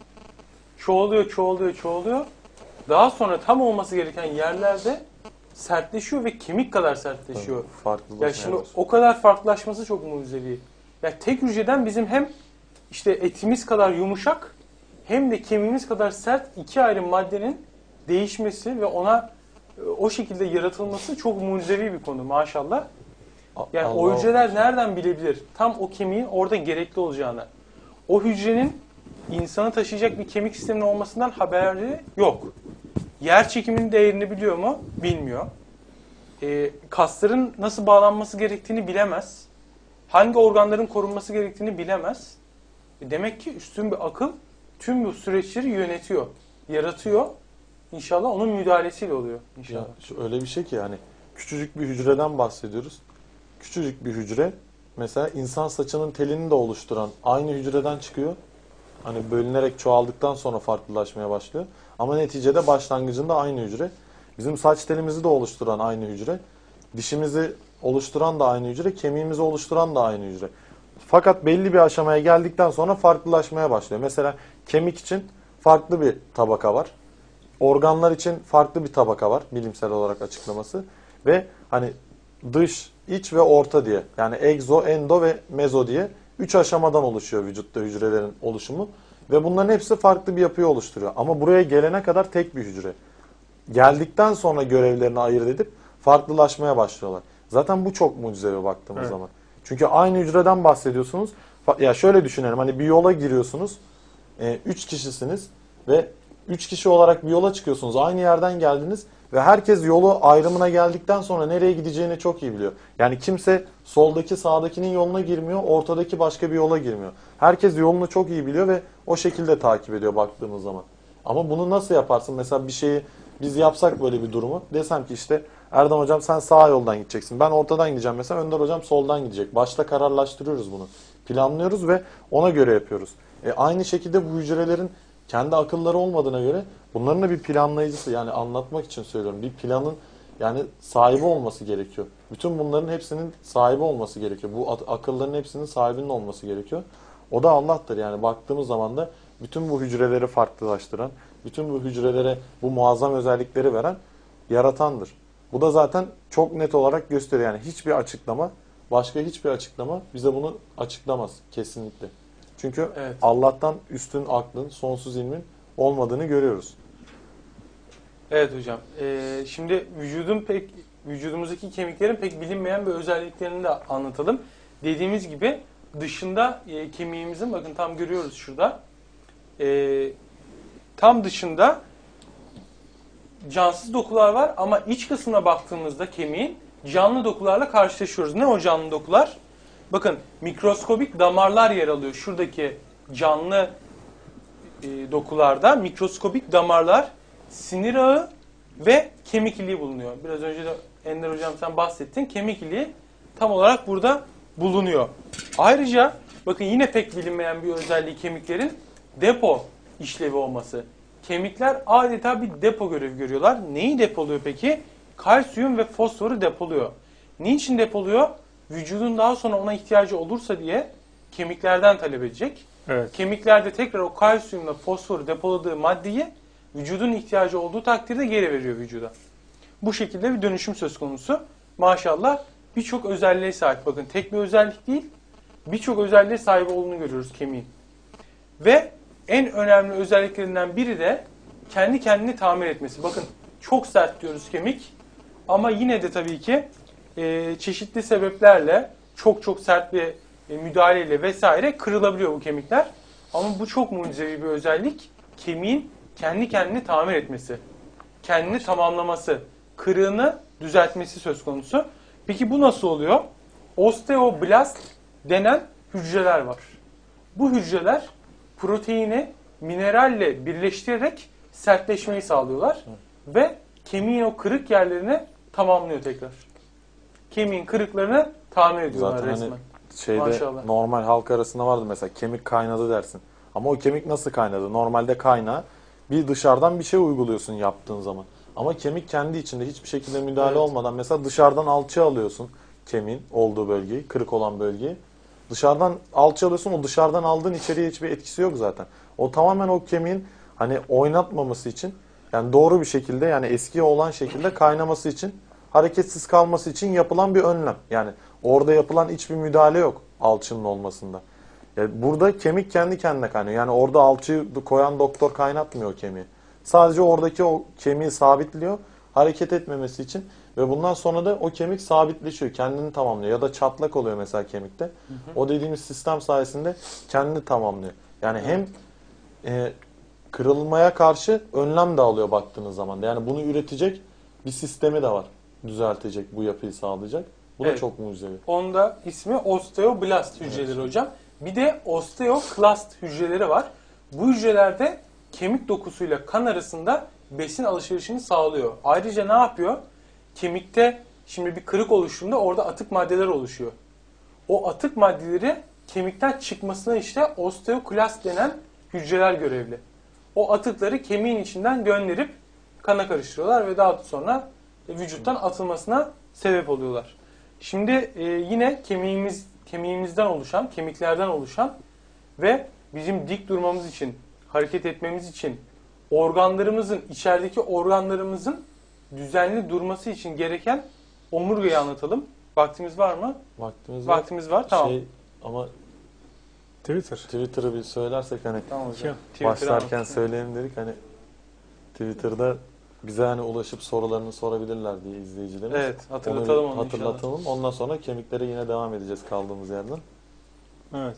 çoğalıyor. Daha sonra tam olması gereken yerlerde sertleşiyor ve kemik kadar sertleşiyor. Farklılaşmaya Ya şimdi başlıyor. o kadar farklılaşması çok mucizevi. Ya tek hücreden bizim hem işte etimiz kadar yumuşak hem de kemiğimiz kadar sert iki ayrı maddenin değişmesi ve ona o şekilde yaratılması çok mucizevi bir konu maşallah. Yani o Allah- hücreler nereden bilebilir tam o kemiğin orada gerekli olacağını? O hücrenin insanı taşıyacak bir kemik sisteminin olmasından haberi yok. Yer çekiminin değerini biliyor mu? Bilmiyor. Kasların nasıl bağlanması gerektiğini bilemez. Hangi organların korunması gerektiğini bilemez. Demek ki üstün bir akıl tüm bu süreçleri yönetiyor, yaratıyor. İnşallah onun müdahalesiyle oluyor. İnşallah. Ya, öyle bir şey ki yani küçücük bir hücreden bahsediyoruz. Küçücük bir hücre mesela insan saçının telini de oluşturan aynı hücreden çıkıyor. Hani bölünerek çoğaldıktan sonra farklılaşmaya başlıyor. Ama neticede başlangıcında aynı hücre. Bizim saç telimizi de oluşturan aynı hücre. Dişimizi oluşturan da aynı hücre. Kemiğimizi oluşturan da aynı hücre. Fakat belli bir aşamaya geldikten sonra farklılaşmaya başlıyor. Mesela kemik için farklı bir tabaka var. Organlar için farklı bir tabaka var bilimsel olarak açıklaması. Ve hani dış, iç ve orta diye yani egzo, endo ve mezo diye 3 aşamadan oluşuyor vücutta hücrelerin oluşumu. Ve bunların hepsi farklı bir yapıyı oluşturuyor. Ama buraya gelene kadar tek bir hücre. Geldikten sonra görevlerini ayırt edip farklılaşmaya başlıyorlar. Zaten bu çok mucizevi baktığımız Evet. zaman. Çünkü aynı hücreden bahsediyorsunuz. Ya şöyle düşünelim hani bir yola giriyorsunuz. 3 kişisiniz ve 3 kişi olarak bir yola çıkıyorsunuz. Aynı yerden geldiniz ve herkes yolu ayrımına geldikten sonra nereye gideceğini çok iyi biliyor. Yani kimse soldaki sağdakinin yoluna girmiyor, ortadaki başka bir yola girmiyor. Herkes yolunu çok iyi biliyor ve o şekilde takip ediyor baktığımız zaman. Ama bunu nasıl yaparsın? Mesela bir şeyi biz yapsak böyle bir durumu. Desem ki işte Erdem hocam sen sağ yoldan gideceksin. Ben ortadan gideceğim mesela. Önder hocam soldan gidecek. Başta kararlaştırıyoruz bunu. Planlıyoruz ve ona göre yapıyoruz. Aynı şekilde bu hücrelerin kendi akılları olmadığına göre bunların da bir planlayıcısı yani anlatmak için söylüyorum. Bir planın yani sahibi olması gerekiyor. Bütün bunların hepsinin sahibi olması gerekiyor. Bu akılların hepsinin sahibinin olması gerekiyor. O da Allah'tır yani baktığımız zaman da bütün bu hücreleri farklılaştıran, bütün bu hücrelere bu muazzam özellikleri veren yaratandır. Bu da zaten çok net olarak gösteriyor. Yani hiçbir açıklama, başka hiçbir açıklama bize bunu açıklamaz kesinlikle. Çünkü Evet. Allah'tan üstün aklın, sonsuz ilmin olmadığını görüyoruz. Evet hocam. Şimdi vücudumuzdaki kemiklerin pek bilinmeyen bir özelliklerini de anlatalım. Dediğimiz gibi dışında kemiğimizin bakın tam görüyoruz şurada. Tam dışında cansız dokular var ama iç kısmına baktığımızda kemiğin canlı dokularla karşılaşıyoruz. Ne o canlı dokular? Bakın mikroskobik damarlar yer alıyor. Şuradaki canlı dokularda mikroskobik damarlar, sinir ağı ve kemik iliği bulunuyor. Biraz önce de Ender hocam sen bahsettin. Kemik iliği tam olarak burada bulunuyor. Ayrıca bakın yine pek bilinmeyen bir özelliği kemiklerin depo işlevi olması. Kemikler adeta bir depo görevi görüyorlar. Neyi depoluyor peki? Kalsiyum ve fosforu depoluyor. Niçin depoluyor? Vücudun daha sonra ona ihtiyacı olursa diye kemiklerden talep edecek. Evet. Kemiklerde tekrar o kalsiyumla fosforu depoladığı maddeyi vücudun ihtiyacı olduğu takdirde geri veriyor vücuda. Bu şekilde bir dönüşüm söz konusu. Maşallah birçok özelliğe sahip. Bakın tek bir özellik değil, birçok özelliğe sahip olduğunu görüyoruz kemiğin. Ve en önemli özelliklerinden biri de kendi kendini tamir etmesi. Bakın çok sert diyoruz kemik ama yine de tabii ki çeşitli sebeplerle çok sert bir müdahaleyle vesaire kırılabiliyor bu kemikler. Ama bu çok mucizevi bir özellik. Kemiğin kendi kendini tamir etmesi, kendini tamamlaması, kırığını düzeltmesi söz konusu. Peki bu nasıl oluyor? osteoblast denen hücreler var. Bu hücreler proteini mineralle birleştirerek sertleşmeyi sağlıyorlar ve kemiğin o kırık yerlerini tamamlıyor tekrar. Kemiğin kırıklarını tamir ediyorlar Zaten resmen. hani şeyde Maşallah. normal halk arasında vardı mesela kemik kaynadı dersin. Ama o kemik nasıl kaynadı? Normalde kaynağı bir dışarıdan bir şey uyguluyorsun yaptığın zaman. Ama kemik kendi içinde hiçbir şekilde müdahale Evet. olmadan mesela dışarıdan alçı alıyorsun kemiğin olduğu bölgeyi, kırık olan bölgeyi. Dışarıdan alçı alıyorsun, o dışarıdan aldığın içeriye hiçbir etkisi yok zaten. O tamamen o kemiğin hani oynatmaması için, yani doğru bir şekilde, yani eski olan şekilde kaynaması için, hareketsiz kalması için yapılan bir önlem. Yani orada yapılan hiçbir müdahale yok alçının olmasında. Yani burada kemik kendi kendine kaynıyor. Yani orada alçıyı koyan doktor kaynatmıyor o kemiği. Sadece oradaki o kemiği sabitliyor hareket etmemesi için ve bundan sonra da o kemik sabitleşiyor, kendini tamamlıyor. Ya da çatlak oluyor mesela kemikte. O dediğimiz sistem sayesinde kendini tamamlıyor. Yani hem kırılmaya karşı önlem de alıyor baktığınız zaman. Yani bunu üretecek bir sistemi de var. Düzeltecek, bu yapıyı sağlayacak. Bu da Evet. çok mucizevi. Onda ismi osteoblast hücreleri hocam. Bir de osteoklast hücreleri var. Bu hücrelerde kemik dokusuyla kan arasında besin alışverişini sağlıyor. Ayrıca ne yapıyor? Kemikte şimdi bir kırık oluştuğunda orada atık maddeler oluşuyor. O atık maddeleri kemikten çıkmasına işte osteoklast denen hücreler görevli. O atıkları kemiğin içinden gönderip kana karıştırıyorlar ve daha sonra vücuttan atılmasına sebep oluyorlar. Şimdi yine kemiğimizden oluşan, kemiklerden oluşan ve bizim dik durmamız için, hareket etmemiz için, içerideki organlarımızın düzenli durması için gereken omurgayı anlatalım. Vaktimiz var mı? Vaktimiz var. Tamam. Ama Twitter. Twitter'ı bir söylersek hani Tamam hocam. başlarken anlatın. söyleyelim dedik, hani Twitter'da bize hani ulaşıp sorularını sorabilirler diye izleyicilerimiz. Evet, hatırlatalım onu hatırlatalım. inşallah. Ondan sonra kemiklere yine devam edeceğiz kaldığımız yerden. Evet.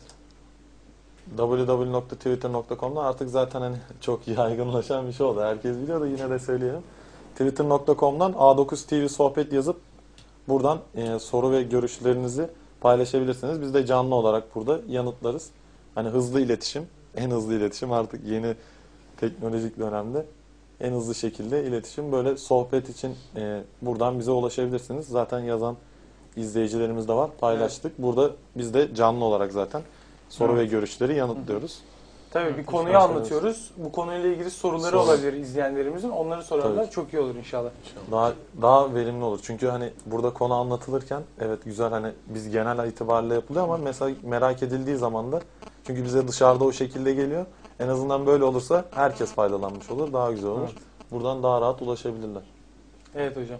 www.twitter.com'da artık zaten hani çok yaygınlaşan bir şey oldu. Herkes biliyor da yine de söyleyelim. Twitter.com'dan A9 TV sohbet yazıp buradan soru ve görüşlerinizi paylaşabilirsiniz. Biz de canlı olarak burada yanıtlarız. Hani hızlı iletişim, en hızlı iletişim artık yeni teknolojik dönemde en hızlı şekilde iletişim. Böyle sohbet için buradan bize ulaşabilirsiniz. Zaten yazan izleyicilerimiz de var. Paylaştık. Burada biz de canlı olarak zaten soru ve görüşleri yanıtlıyoruz. Tabii bir konuyu Başka anlatıyoruz. Bu konuyla ilgili soruları Soru. olabilir izleyenlerimizin. Onları sorarlar. Tabii. Çok iyi olur inşallah. Daha verimli olur. Çünkü hani burada konu anlatılırken evet güzel, hani biz genel itibariyle yapılıyor ama mesela merak edildiği zaman da, çünkü bize dışarıda o şekilde geliyor. En azından böyle olursa herkes faydalanmış olur. Daha güzel olur. Evet. Buradan daha rahat ulaşabilirler. Evet hocam.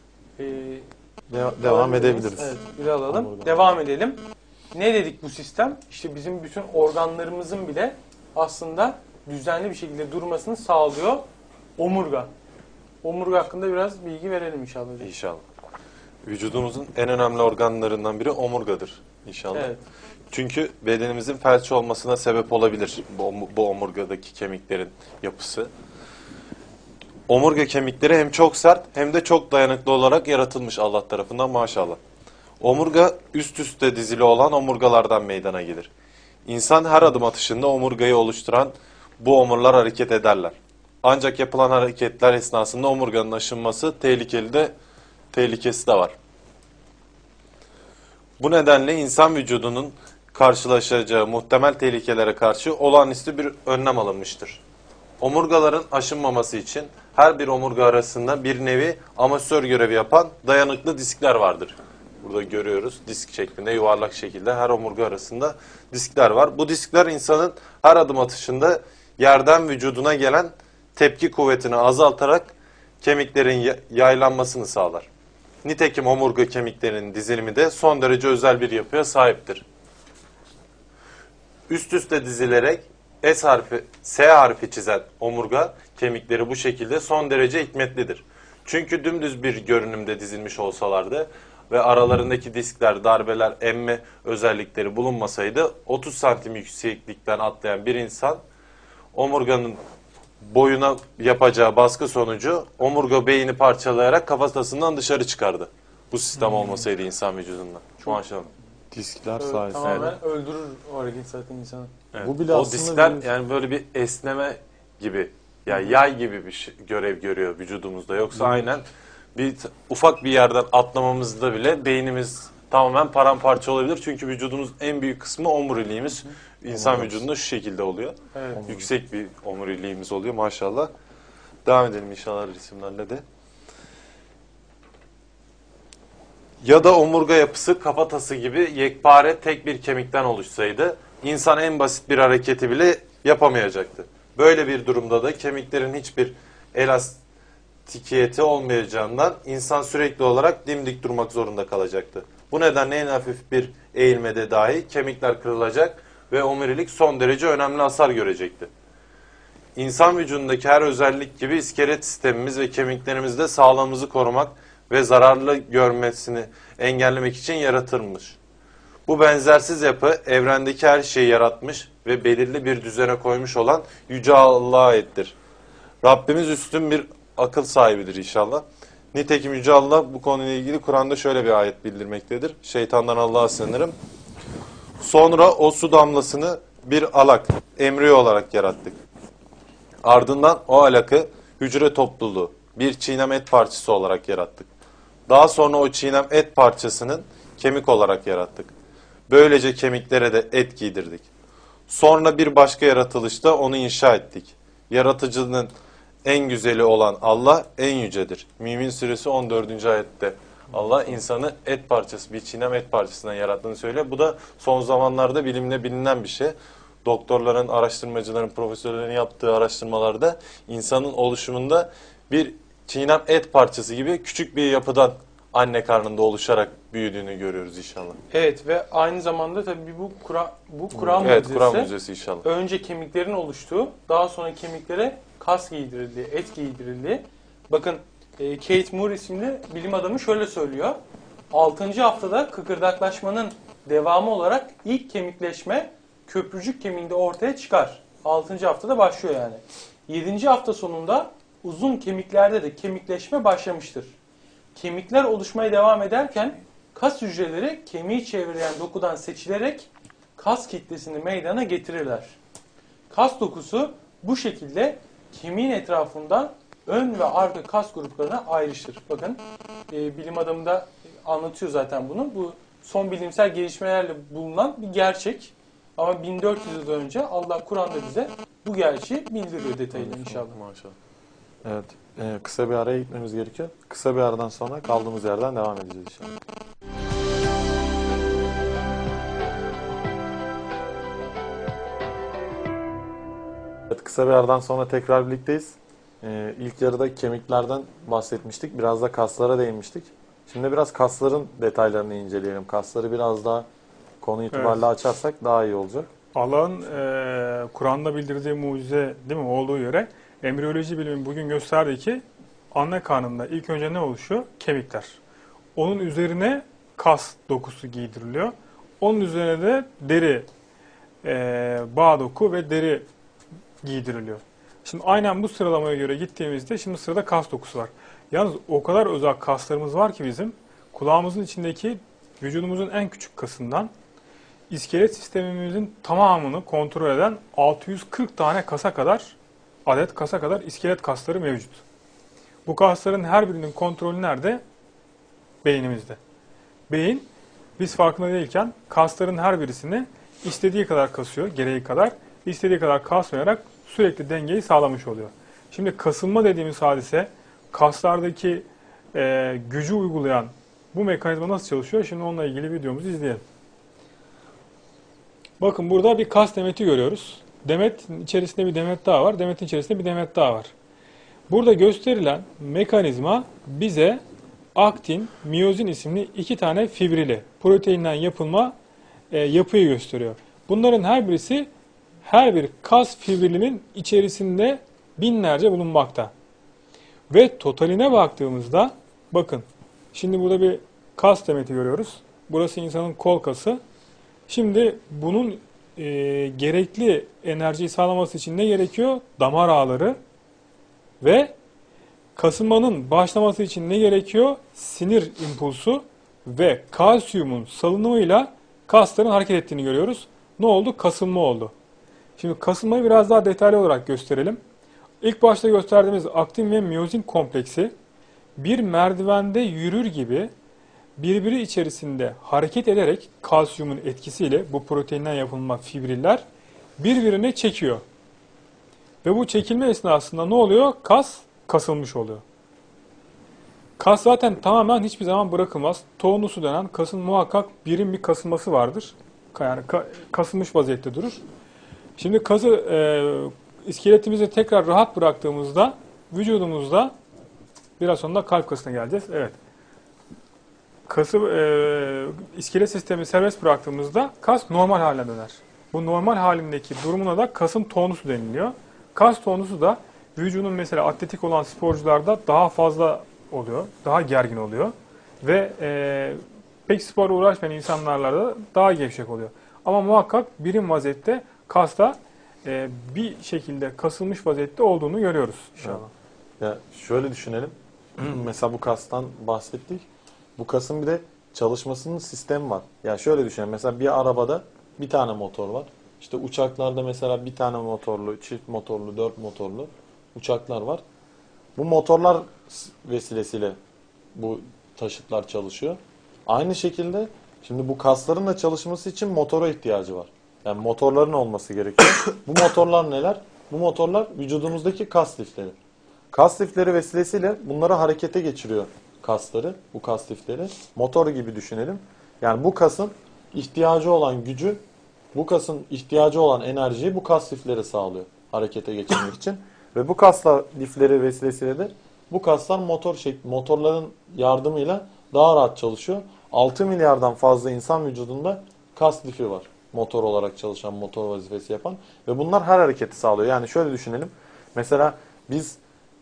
Devam edebiliriz. Evet, bir alalım. Omurga. Devam edelim. Ne dedik bu sistem? İşte bizim bütün organlarımızın bile aslında düzenli bir şekilde durmasını sağlıyor omurga. Omurga hakkında biraz bilgi verelim inşallah hocam. İnşallah. Vücudumuzun en önemli organlarından biri omurgadır inşallah. Evet. Çünkü bedenimizin felç olmasına sebep olabilir bu omurgadaki kemiklerin yapısı. Omurga kemikleri hem çok sert hem de çok dayanıklı olarak yaratılmış Allah tarafından maşallah. Omurga üst üste dizili olan omurgalardan meydana gelir. İnsan her adım atışında omurgayı oluşturan bu omurlar hareket ederler. Ancak yapılan hareketler esnasında omurganın aşınması tehlikesi de var. Bu nedenle insan vücudunun karşılaşacağı muhtemel tehlikelere karşı olağanüstü bir önlem alınmıştır. Omurgaların aşınmaması için her bir omurga arasında bir nevi amatör görevi yapan dayanıklı diskler vardır. Burada görüyoruz disk şeklinde, yuvarlak şekilde her omurga arasında diskler var. Bu diskler insanın her adım atışında yerden vücuduna gelen tepki kuvvetini azaltarak kemiklerin yaylanmasını sağlar. Nitekim omurga kemiklerinin dizilimi de son derece özel bir yapıya sahiptir. Üst üste dizilerek S harfi çizen omurga kemikleri bu şekilde son derece hikmetlidir. Çünkü dümdüz bir görünümde dizilmiş olsalardı ve aralarındaki diskler, darbeler, emme özellikleri bulunmasaydı 30 santim yükseklikten atlayan bir insan omurganın boyuna yapacağı baskı sonucu omurga beyni parçalayarak kafatasından dışarı çıkardı. Bu sistem olmasaydı insan vücudunda. Maşallah. Diskler sayesinde. Tamamen öldürür o hareket zaten insanı. Evet. Bu bile o aslında diskler bir- yani böyle bir esneme gibi, yani yay gibi bir görev görüyor vücudumuzda. Yoksa aynen ufak bir yerden atlamamızda bile beynimiz tamamen paramparça olabilir. Çünkü vücudumuzun en büyük kısmı omuriliğimiz. İnsan vücudunda şu şekilde oluyor. Evet. Yüksek bir omuriliğimiz oluyor maşallah. Devam edelim inşallah resimlerle de. Ya da omurga yapısı kafatası gibi yekpare tek bir kemikten oluşsaydı insan en basit bir hareketi bile yapamayacaktı. Böyle bir durumda da kemiklerin hiçbir elastikiyeti olmayacağından insan sürekli olarak dimdik durmak zorunda kalacaktı. Bu nedenle en hafif bir eğilmede dahi kemikler kırılacak ve omurilik son derece önemli hasar görecekti. İnsan vücudundaki her özellik gibi iskelet sistemimiz ve kemiklerimizde sağlığımızı korumak ve zararlı görmesini engellemek için yaratılmış. Bu benzersiz yapı evrendeki her şeyi yaratmış ve belirli bir düzene koymuş olan Yüce Allah'a aittir. Rabbimiz üstün bir akıl sahibidir inşallah. Nitekim Yüce Allah bu konuyla ilgili Kur'an'da şöyle bir ayet bildirmektedir. Şeytandan Allah'a sığınırım. Sonra o su damlasını bir alak, embriyo olarak yarattık. Ardından o alakı hücre topluluğu, bir çiğnem et parçası olarak yarattık. Daha sonra o çiğnem et parçasının kemik olarak yarattık. Böylece kemiklere de et giydirdik. Sonra bir başka yaratılışta onu inşa ettik. Yaratıcının en güzeli olan Allah en yücedir. Mümin Suresi 14. ayette Allah insanı et parçası, bir çiğnem et parçasından yarattığını söylüyor. Bu da son zamanlarda bilimle bilinen bir şey. Doktorların, araştırmacıların, profesörlerin yaptığı araştırmalarda insanın oluşumunda bir çiğnem et parçası gibi küçük bir yapıdan anne karnında oluşarak büyüdüğünü görüyoruz inşallah. Evet ve aynı zamanda tabii bu Kur'an Evet, mucizesi. Kur'an mucizesi inşallah. Önce kemiklerin oluştuğu, daha sonra kemiklere kas giydirildi, et giydirildi. Bakın Kate Moore isimli bilim adamı şöyle söylüyor. 6. haftada kıkırdaklaşmanın devamı olarak ilk kemikleşme köprücük kemiğinde ortaya çıkar. 6. haftada başlıyor yani. 7. hafta sonunda uzun kemiklerde de kemikleşme başlamıştır. Kemikler oluşmaya devam ederken kas hücreleri kemiği çevreleyen dokudan seçilerek kas kitlesini meydana getirirler. Kas dokusu bu şekilde kemiğin etrafından ön ve arka kas gruplarına ayrıştır. Bakın bilim adamı da anlatıyor zaten bunu. Bu son bilimsel gelişmelerle bulunan bir gerçek. Ama 1400 yıl önce Allah Kur'an'da bize bu gerçeği bildiriyor detaylı inşallah. Maşallah. Evet. Kısa bir araya gitmemiz gerekiyor. Kısa bir aradan sonra kaldığımız yerden devam edeceğiz inşallah. Evet, kısa bir aradan sonra tekrar birlikteyiz. İlk yarıda kemiklerden bahsetmiştik. Biraz da kaslara değinmiştik. Şimdi biraz kasların detaylarını inceleyelim. Kasları biraz daha konu itibariyle açarsak daha iyi olacak. Allah'ın Kur'an'da bildirdiği mucize değil mi olduğu yere embriyoloji bilimi bugün gösterdi ki anne karnında ilk önce ne oluşuyor? Kemikler. Onun üzerine kas dokusu giydiriliyor. Onun üzerine de deri, bağ doku ve deri giydiriliyor. Şimdi aynen bu sıralamaya göre gittiğimizde şimdi sırada kas dokusu var. Yalnız o kadar özel kaslarımız var ki bizim kulağımızın içindeki vücudumuzun en küçük kasından iskelet sistemimizin tamamını kontrol eden 640 tane adet kasa kadar iskelet kasları mevcut. Bu kasların her birinin kontrolü nerede? Beynimizde. Beyin biz farkında değilken kasların her birisini istediği kadar kasıyor, gereği kadar, istediği kadar kasmayarak sürekli dengeyi sağlamış oluyor. Şimdi kasılma dediğimiz hadise kaslardaki gücü uygulayan bu mekanizma nasıl çalışıyor? Şimdi onunla ilgili videomuzu izleyelim. Bakın burada bir kas demeti görüyoruz. Demetin içerisinde bir demet daha var. Demetin içerisinde bir demet daha var. Burada gösterilen mekanizma bize aktin, miyozin isimli iki tane fibrili proteinden yapılma yapıyı gösteriyor. Bunların her bir kas fibrilinin içerisinde binlerce bulunmakta. Ve totaline baktığımızda bakın şimdi burada bir kas demeti görüyoruz. Burası insanın kol kası. Şimdi bunun gerekli enerjiyi sağlaması için ne gerekiyor? Damar ağları ve Kasılmanın başlaması için ne gerekiyor? Sinir impulsu ve kalsiyumun salınımıyla kasların hareket ettiğini görüyoruz. Ne oldu? Kasılma oldu. Şimdi kasılmayı biraz daha detaylı olarak gösterelim. İlk başta gösterdiğimiz aktin ve miyozin kompleksi bir merdivende yürür gibi birbiri içerisinde hareket ederek kalsiyumun etkisiyle bu proteinden yapılma fibriller birbirine çekiyor. Ve bu çekilme esnasında ne oluyor? Kas kasılmış oluyor. Kas zaten tamamen hiçbir zaman bırakılmaz. Tonusu denen kasın muhakkak birim bir kasılması vardır. Yani kasılmış vaziyette durur. Şimdi kası iskeletimizi tekrar rahat bıraktığımızda vücudumuzda biraz sonra kalp kasına geleceğiz. Evet. Kası iskelet sistemi serbest bıraktığımızda kas normal haline döner. Bu normal halindeki durumuna da kasın tonusu deniliyor. Kas tonusu da vücudun mesela atletik olan sporcularda daha fazla oluyor, daha gergin oluyor ve pek sporla uğraşmayan insanlarda da daha gevşek oluyor. Ama muhakkak birim vaziyette kasta bir şekilde kasılmış vaziyette olduğunu görüyoruz inşallah. Ya şöyle düşünelim. Mesela bu kastan bahsettik. Bu kasın bir de çalışmasının sistemi var. Ya şöyle düşünelim. Mesela bir arabada bir tane motor var. İşte uçaklarda mesela bir tane motorlu, çift motorlu, 4 motorlu uçaklar var. Bu motorlar vesilesiyle bu taşıtlar çalışıyor. Aynı şekilde şimdi bu kasların da çalışması için motora ihtiyacı var. Yani motorların olması gerekiyor. Bu motorlar neler? Bu motorlar vücudumuzdaki kas lifleri. Kas lifleri vesilesiyle bunları harekete geçiriyor kasları, bu kas lifleri. Motor gibi düşünelim. Yani bu kasın ihtiyacı olan gücü, bu kasın ihtiyacı olan enerjiyi bu kas lifleri sağlıyor harekete geçirmek için. Ve bu kaslar lifleri vesilesiyle de bu kaslar motorların yardımıyla daha rahat çalışıyor. 6 milyardan fazla insan vücudunda kas lifi var. Motor olarak çalışan, motor vazifesi yapan. Ve bunlar her hareketi sağlıyor. Yani şöyle düşünelim. Mesela biz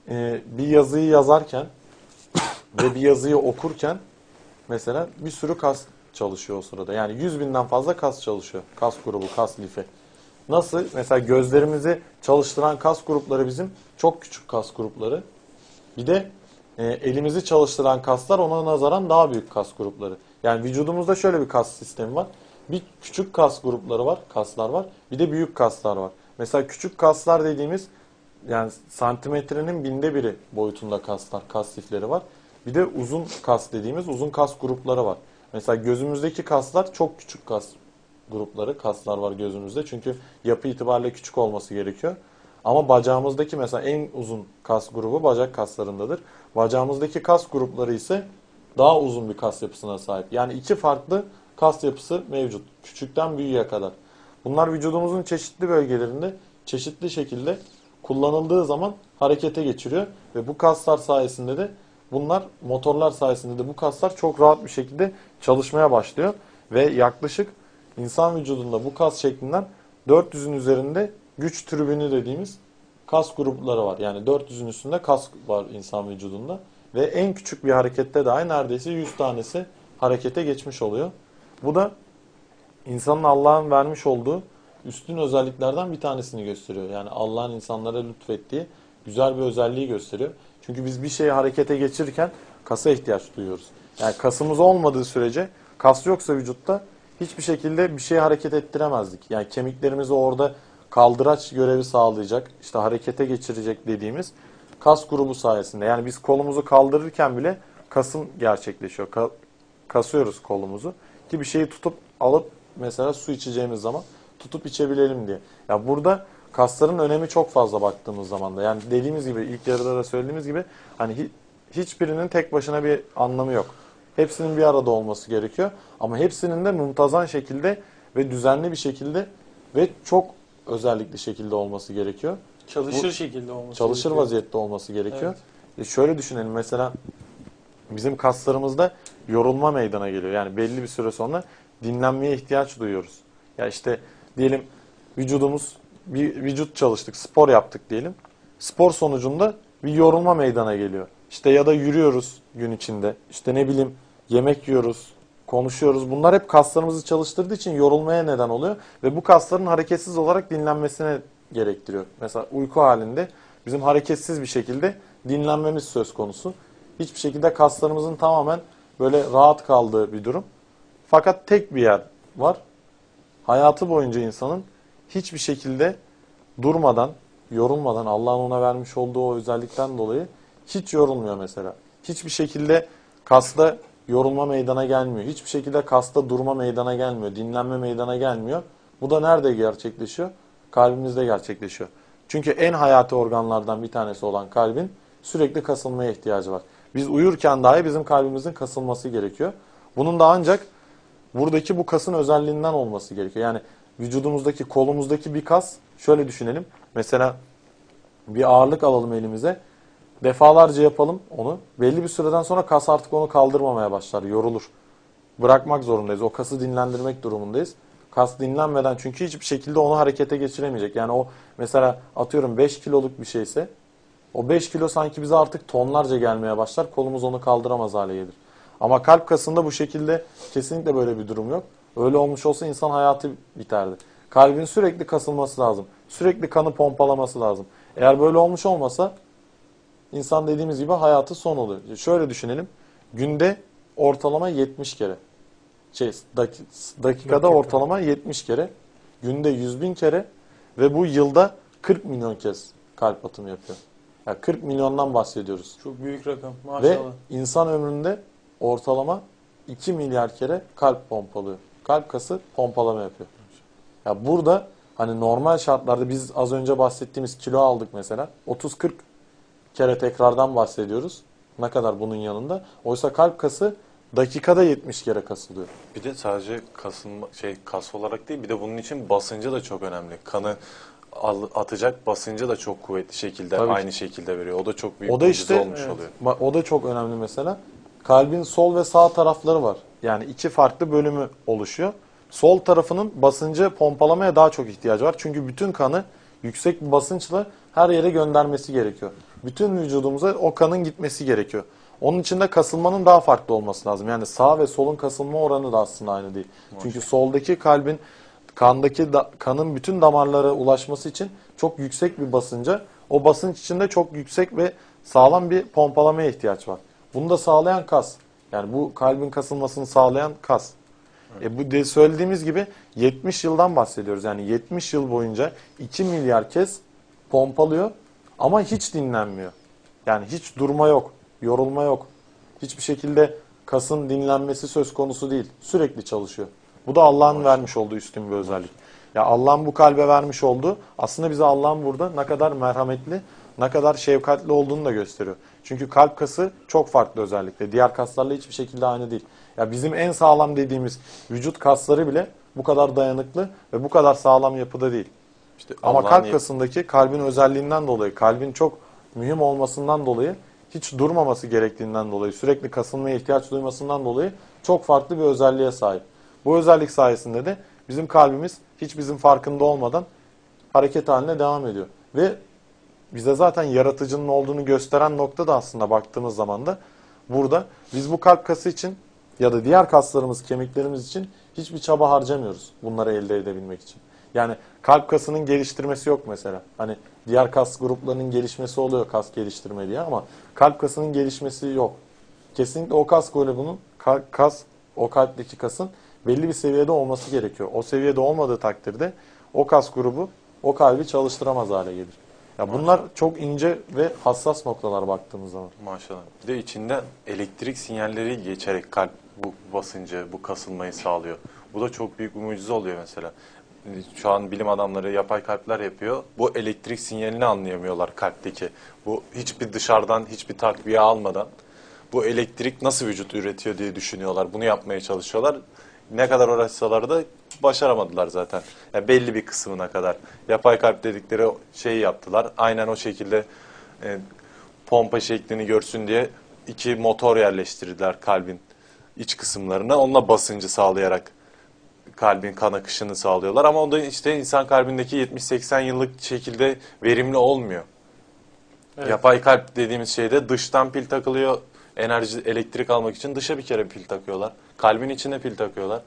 bir yazıyı yazarken ve bir yazıyı okurken mesela bir sürü kas çalışıyor o sırada. Yani 100.000'den fazla kas çalışıyor. Kas grubu, kas lifi. Nasıl? Mesela gözlerimizi çalıştıran kas grupları bizim çok küçük kas grupları. Bir de elimizi çalıştıran kaslar ona nazaran daha büyük kas grupları. Yani vücudumuzda şöyle bir kas sistemi var. Bir küçük kas grupları var, kaslar var. Bir de büyük kaslar var. Mesela küçük kaslar dediğimiz yani santimetrenin binde biri boyutunda kaslar, kas lifleri var. Bir de uzun kas dediğimiz uzun kas grupları var. Mesela gözümüzdeki kaslar çok küçük kas grupları, kaslar var gözümüzde. Çünkü yapı itibariyle küçük olması gerekiyor. Ama bacağımızdaki mesela en uzun kas grubu bacak kaslarındadır. Bacağımızdaki kas grupları ise daha uzun bir kas yapısına sahip. Yani iki farklı kas yapısı mevcut. Küçükten büyüğe kadar. Bunlar vücudumuzun çeşitli bölgelerinde çeşitli şekilde kullanıldığı zaman harekete geçiriyor. Ve bu kaslar sayesinde de motorlar sayesinde de bu kaslar çok rahat bir şekilde çalışmaya başlıyor. Ve yaklaşık insan vücudunda bu kas şeklinden 400'ün üzerinde güç tribünü dediğimiz kas grupları var. Yani 400'ün üstünde kas var insan vücudunda. Ve en küçük bir harekette dahi neredeyse 100 tanesi harekete geçmiş oluyor. Bu da insanın Allah'ın vermiş olduğu üstün özelliklerden bir tanesini gösteriyor. Yani Allah'ın insanlara lütfettiği güzel bir özelliği gösteriyor. Çünkü biz bir şeyi harekete geçirirken kasa ihtiyaç duyuyoruz. Yani kasımız olmadığı sürece, kas yoksa vücutta hiçbir şekilde bir şeyi hareket ettiremezdik. Yani kemiklerimizi orada kaldıraç görevi sağlayacak, işte harekete geçirecek dediğimiz kas grubu sayesinde. Yani biz kolumuzu kaldırırken bile kasım gerçekleşiyor. Kasıyoruz kolumuzu ki bir şeyi tutup alıp mesela su içeceğimiz zaman tutup içebilelim diye. Ya burada kasların önemi çok fazla baktığımız zaman da. Yani dediğimiz gibi ilk yarıda da söylediğimiz gibi hani hiçbirinin tek başına bir anlamı yok. Hepsinin bir arada olması gerekiyor. Ama hepsinin de muntazam şekilde ve düzenli bir şekilde ve çok özellikli şekilde olması gerekiyor. Çalışır şekilde olması Çalışır gerekiyor. vaziyette olması gerekiyor. Evet. Şöyle düşünelim mesela bizim kaslarımızda yorulma meydana geliyor. Yani belli bir süre sonra dinlenmeye ihtiyaç duyuyoruz. Ya işte diyelim bir vücut çalıştık, spor yaptık diyelim. Spor sonucunda bir yorulma meydana geliyor. İşte ya da yürüyoruz gün içinde. İşte ne bileyim yemek yiyoruz, konuşuyoruz. Bunlar hep kaslarımızı çalıştırdığı için yorulmaya neden oluyor. Ve bu kasların hareketsiz olarak dinlenmesine gerektiriyor. Mesela uyku halinde bizim hareketsiz bir şekilde dinlenmemiz söz konusu. Hiçbir şekilde kaslarımızın tamamen böyle rahat kaldığı bir durum. Fakat tek bir yer var. Hayatı boyunca insanın hiçbir şekilde durmadan, yorulmadan, Allah'ın ona vermiş olduğu o özellikten dolayı hiç yorulmuyor mesela. Hiçbir şekilde kasta yorulma meydana gelmiyor. Hiçbir şekilde kasta durma meydana gelmiyor. Dinlenme meydana gelmiyor. Bu da nerede gerçekleşiyor? Kalbimizde gerçekleşiyor. Çünkü en hayati organlardan bir tanesi olan kalbin sürekli kasılmaya ihtiyacı var. Biz uyurken dahi bizim kalbimizin kasılması gerekiyor. Bunun da ancak buradaki bu kasın özelliğinden olması gerekiyor. Yani vücudumuzdaki, kolumuzdaki bir kas, şöyle düşünelim. Mesela bir ağırlık alalım elimize. Defalarca yapalım onu. Belli bir süreden sonra kas artık onu kaldırmamaya başlar, yorulur. Bırakmak zorundayız. O kası dinlendirmek durumundayız. Kas dinlenmeden çünkü hiçbir şekilde onu harekete geçiremeyecek. Yani o mesela atıyorum 5 kiloluk bir şeyse o 5 kilo sanki bize artık tonlarca gelmeye başlar. Kolumuz onu kaldıramaz hale gelir. Ama kalp kasında bu şekilde kesinlikle böyle bir durum yok. Öyle olmuş olsa insan hayatı biterdi. Kalbin sürekli kasılması lazım. Sürekli kanı pompalaması lazım. Eğer böyle olmuş olmasa insan dediğimiz gibi hayatı son oluyor. Şöyle düşünelim. Günde ortalama 70 kere. Dakikada ortalama 70 kere. Günde 100.000 kere ve bu yılda 40 milyon kez kalp atımı yapıyor. Yani 40 milyondan bahsediyoruz. Çok büyük rakam maşallah. Ve insan ömründe ortalama 2 milyar kere kalp pompalıyor. Kalp kası pompalama yapıyor. Ya burada hani normal şartlarda biz az önce bahsettiğimiz kilo aldık mesela. 30-40 kere tekrardan bahsediyoruz. Ne kadar bunun yanında? Oysa kalp kası dakikada 70 kere kasılıyor. Bir de sadece kas olarak değil, bir de bunun için basıncı da çok önemli. Kanı atacak basıncı da çok kuvvetli şekilde, Tabii aynı şekilde veriyor. O da çok büyük O da mucize işte olmuş oluyor. o da çok önemli mesela. Kalbin sol ve sağ tarafları var. Yani iki farklı bölümü oluşuyor. Sol tarafının basıncı pompalamaya daha çok ihtiyacı var. Çünkü bütün kanı yüksek bir basınçla her yere göndermesi gerekiyor. Bütün vücudumuza o kanın gitmesi gerekiyor. Onun için de kasılmanın daha farklı olması lazım. Yani sağ ve solun kasılma oranı da aslında aynı değil. Çünkü soldaki kalbin kanın bütün damarlara ulaşması için çok yüksek bir basınca, o basınç içinde çok yüksek ve sağlam bir pompalamaya ihtiyaç var. Bunu da sağlayan kas. Yani bu kalbin kasılmasını sağlayan kas. Bu de söylediğimiz gibi 70 yıldan bahsediyoruz. Yani 70 yıl boyunca 2 milyar kez pompalıyor ama hiç dinlenmiyor. Yani hiç durma yok, yorulma yok. Hiçbir şekilde kasın dinlenmesi söz konusu değil. Sürekli çalışıyor. Bu da Allah'ın vermiş olduğu üstün bir özellik. Ya Allah'ın bu kalbe vermiş olduğu aslında bize Allah'ın burada ne kadar merhametli, ne kadar şefkatli olduğunu da gösteriyor. Çünkü kalp kası çok farklı özellikle. Diğer kaslarla hiçbir şekilde aynı değil. Ya bizim en sağlam dediğimiz vücut kasları bile bu kadar dayanıklı ve bu kadar sağlam yapıda değil. İşte Ama Allah'ın kalp kasındaki kalbin özelliğinden dolayı, kalbin çok mühim olmasından dolayı, hiç durmaması gerektiğinden dolayı, sürekli kasılmaya ihtiyaç duymasından dolayı çok farklı bir özelliğe sahip. Bu özellik sayesinde de bizim kalbimiz hiç bizim farkında olmadan hareket haline devam ediyor. Ve bize zaten yaratıcının olduğunu gösteren nokta da aslında baktığımız zaman da burada biz bu kalp kası için ya da diğer kaslarımız, kemiklerimiz için hiçbir çaba harcamıyoruz bunları elde edebilmek için. Yani kalp kasının geliştirmesi yok mesela. Hani diğer kas gruplarının gelişmesi oluyor kas geliştirme diye ama kalp kasının gelişmesi yok. Kesinlikle o kas grubunun, o kalpteki kasın belli bir seviyede olması gerekiyor. O seviyede olmadığı takdirde o kas grubu o kalbi çalıştıramaz hale gelir. Ya bunlar çok ince ve hassas noktalar baktığımız zaman. Maşallah. Bir de içinden elektrik sinyalleri geçerek kalp bu basıncı, bu kasılmayı sağlıyor. Bu da çok büyük bir mucize oluyor mesela. Şu an bilim adamları yapay kalpler yapıyor. Bu elektrik sinyalini anlayamıyorlar kalpteki. Bu hiçbir dışarıdan, hiçbir takviye almadan bu elektrik nasıl vücut üretiyor diye düşünüyorlar. Bunu yapmaya çalışıyorlar. Ne kadar uğraşsalar da başaramadılar zaten. Yani belli bir kısmına kadar. Yapay kalp dedikleri şeyi yaptılar. Aynen o şekilde pompa şeklini görsün diye 2 motor yerleştirdiler kalbin iç kısımlarına. Onunla basıncı sağlayarak kalbin kan akışını sağlıyorlar. Ama o da işte insan kalbindeki 70-80 yıllık şekilde verimli olmuyor. Evet. Yapay kalp dediğimiz şeyde dıştan pil takılıyor. Enerji, elektrik almak için dışa bir kere pil takıyorlar. Kalbin içine pil takıyorlar.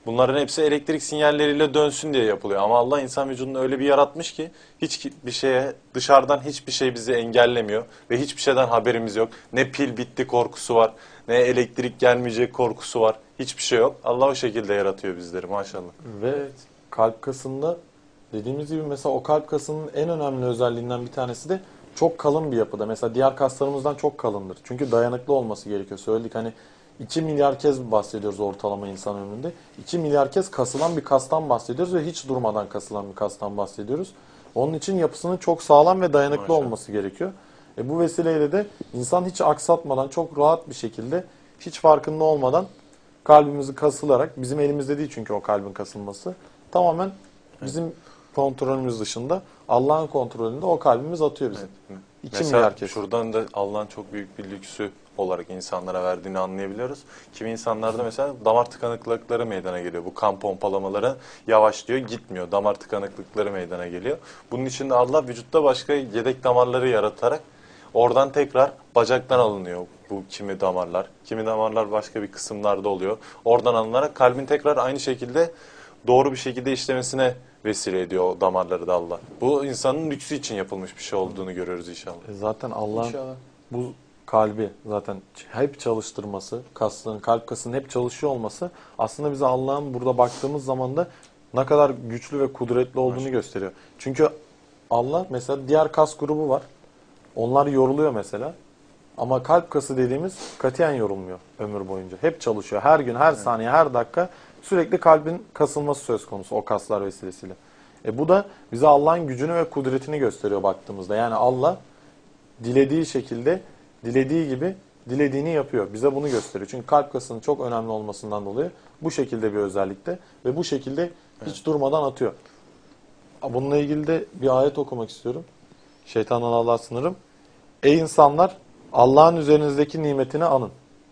Bunların hepsi elektrik sinyalleriyle dönsün diye yapılıyor. Ama Allah insan vücudunu öyle bir yaratmış ki hiçbir şeye, dışarıdan hiçbir şey bizi engellemiyor ve hiçbir şeyden haberimiz yok. Ne pil bitti korkusu var, ne elektrik gelmeyecek korkusu var. Hiçbir şey yok. Allah o şekilde yaratıyor bizleri maşallah. Ve kalp kasında dediğimiz gibi mesela o kalp kasının en önemli özelliğinden bir tanesi de çok kalın bir yapıda. Mesela diğer kaslarımızdan çok kalındır. Çünkü dayanıklı olması gerekiyor. Söyledik hani 2 milyar kez bahsediyoruz ortalama insan ömründe. 2 milyar kez kasılan bir kastan bahsediyoruz ve hiç durmadan kasılan bir kastan bahsediyoruz. Onun için yapısının çok sağlam ve dayanıklı Maşallah. olması gerekiyor. Bu vesileyle de insan hiç aksatmadan çok rahat bir şekilde hiç farkında olmadan kalbimizi kasılarak, bizim elimizde değil çünkü o kalbin kasılması, tamamen bizim kontrolümüz dışında Allah'ın kontrolünde o kalbimiz atıyor bize. Evet. 2 Mesela milyar kez. şuradan da Allah'ın çok büyük bir lüksü olarak insanlara verdiğini anlayabiliyoruz. Kimi insanlarda mesela damar tıkanıklıkları meydana geliyor. Bu kan pompalamaları yavaşlıyor, gitmiyor. Damar tıkanıklıkları meydana geliyor. Bunun için de Allah vücutta başka yedek damarları yaratarak oradan tekrar bacaktan alınıyor bu kimi damarlar. Kimi damarlar başka bir kısımlarda oluyor. Oradan alınarak kalbin tekrar aynı şekilde doğru bir şekilde işlemesine vesile ediyor o damarları da Allah. Bu insanın lüksü için yapılmış bir şey olduğunu görüyoruz inşallah. Zaten Allah'ın İnşallah. bu kalbi zaten hep çalıştırması, kasların, kalp kasının hep çalışıyor olması aslında bize Allah'ın burada baktığımız zaman da ne kadar güçlü ve kudretli olduğunu gösteriyor. Çünkü Allah mesela diğer kas grubu var. Onlar yoruluyor mesela. Ama kalp kası dediğimiz katiyen yorulmuyor ömür boyunca. Hep çalışıyor. Her gün, her saniye, her dakika sürekli kalbin kasılması söz konusu o kaslar vesilesiyle. Bu da bize Allah'ın gücünü ve kudretini gösteriyor baktığımızda. Yani Allah dilediği şekilde, dilediği gibi dilediğini yapıyor. Bize bunu gösteriyor. Çünkü kalp kasının çok önemli olmasından dolayı bu şekilde bir özellikte ve bu şekilde hiç durmadan atıyor. Bununla ilgili de bir ayet okumak istiyorum. Şeytandan Allah'a sınırım. Ey insanlar! Allah'ın üzerinizdeki nimetini anın.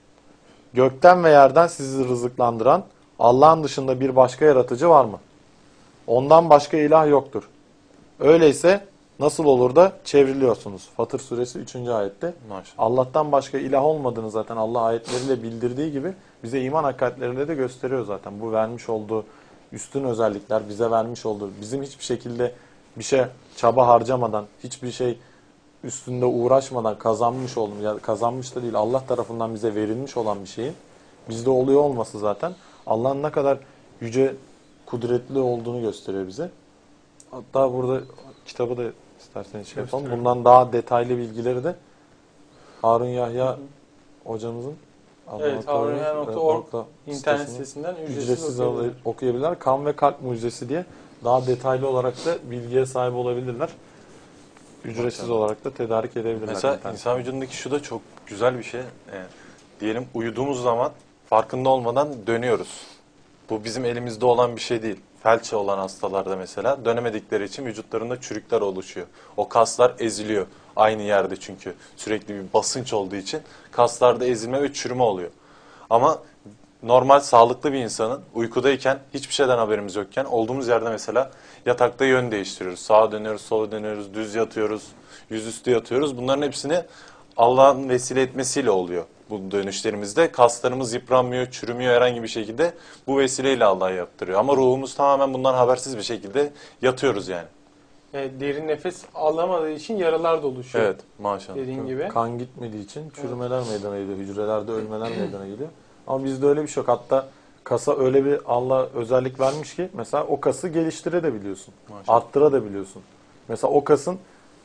Gökten ve yerden sizi rızıklandıran Allah'ın dışında bir başka yaratıcı var mı? Ondan başka ilah yoktur. Öyleyse nasıl olur da çevriliyorsunuz? Fatır suresi 3. ayette. Maşallah. Allah'tan başka ilah olmadığını zaten Allah ayetleriyle bildirdiği gibi bize iman hakikatleriyle de gösteriyor zaten. Bu vermiş olduğu üstün özellikler, bize vermiş olduğu, bizim hiçbir şekilde bir şey çaba harcamadan, hiçbir şey üstünde uğraşmadan kazanmış oldum. Ya kazanmış da değil, Allah tarafından bize verilmiş olan bir şeyin bizde oluyor olması zaten Allah'ın ne kadar yüce, kudretli olduğunu gösteriyor bize. Hatta burada kitabı da isterseniz şey yapalım. Bundan daha detaylı bilgileri de Harun Yahya hocamızın Evet, harunyahya.org internet sitesinden ücretsiz okuyabilirler. Kan ve kalp mucizesi diye daha detaylı olarak da bilgiye sahip olabilirler. Ücretsiz olarak da tedarik edebilirler. Mesela insan vücudundaki şu da çok güzel bir şey. Diyelim uyuduğumuz zaman farkında olmadan dönüyoruz. Bu bizim elimizde olan bir şey değil. Felç olan hastalarda mesela dönemedikleri için vücutlarında çürükler oluşuyor. O kaslar eziliyor. Aynı yerde çünkü sürekli bir basınç olduğu için kaslarda ezilme ve çürüme oluyor. Ama normal sağlıklı bir insanın uykudayken hiçbir şeyden haberimiz yokken olduğumuz yerde mesela yatakta yön değiştiriyoruz. Sağa dönüyoruz, sola dönüyoruz, düz yatıyoruz, yüzüstü yatıyoruz. Bunların hepsini Allah'ın vesile etmesiyle oluyor. Bu dönüşlerimizde kaslarımız yıpranmıyor, çürümüyor herhangi bir şekilde. Bu vesileyle Allah yaptırıyor. Ama ruhumuz tamamen bundan habersiz bir şekilde yatıyoruz yani. Derin nefes alamadığı için yaralar da oluşuyor. Evet, maşallah. Dediğin gibi. Kan gitmediği için çürümeler meydana geliyor. Hücrelerde ölmeler meydana geliyor. Ama bizde öyle bir şey yok. Hatta kasa öyle bir Allah özellik vermiş ki mesela o kası geliştirebiliyorsun. Maşallah. Arttırabiliyorsun. Mesela o kasın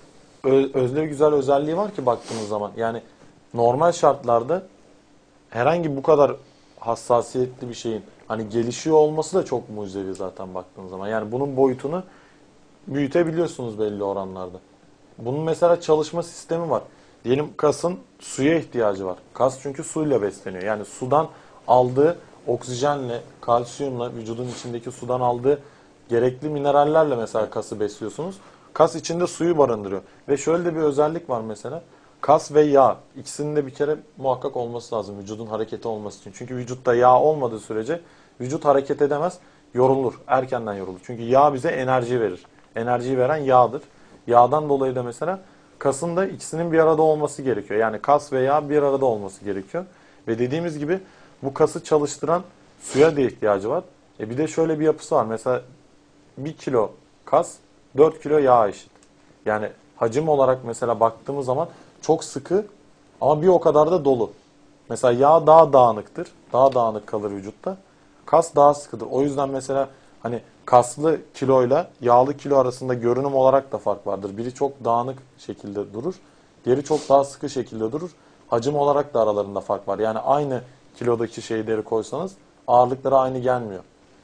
öyle güzel özelliği var ki baktığınız zaman. Yani normal şartlarda herhangi bu kadar hassasiyetli bir şeyin hani gelişiyor olması da çok mucizevi zaten baktığınız zaman. Yani bunun boyutunu büyütebiliyorsunuz belli oranlarda. Bunun mesela çalışma sistemi var. Diyelim kasın suya ihtiyacı var. Kas çünkü suyla besleniyor. Yani sudan aldığı oksijenle, kalsiyumla, vücudun içindeki sudan aldığı gerekli minerallerle mesela kası besliyorsunuz. Kas içinde suyu barındırıyor. Ve şöyle de bir özellik var mesela. Kas ve yağ ikisinin de bir kere muhakkak olması lazım vücudun hareketi olması için. Çünkü vücutta yağ olmadığı sürece vücut hareket edemez, yorulur. Erkenden yorulur. Çünkü yağ bize enerji verir. Enerjiyi veren yağdır. Yağdan dolayı da mesela kasın da ikisinin bir arada olması gerekiyor. Yani kas ve yağ bir arada olması gerekiyor. Ve dediğimiz gibi bu kası çalıştıran suya da ihtiyacı var. Bir de şöyle bir yapısı var. Mesela 1 kilo kas 4 kilo yağ eşit. Yani hacim olarak mesela baktığımız zaman çok sıkı ama bir o kadar da dolu. Mesela yağ daha dağınıktır. Daha dağınık kalır vücutta. Kas daha sıkıdır. O yüzden mesela hani kaslı kiloyla yağlı kilo arasında görünüm olarak da fark vardır. Biri çok dağınık şekilde durur. Diğeri çok daha sıkı şekilde durur. Hacim olarak da aralarında fark var. Yani aynı kilodaki şeyleri koysanız ağırlıkları aynı gelmiyor.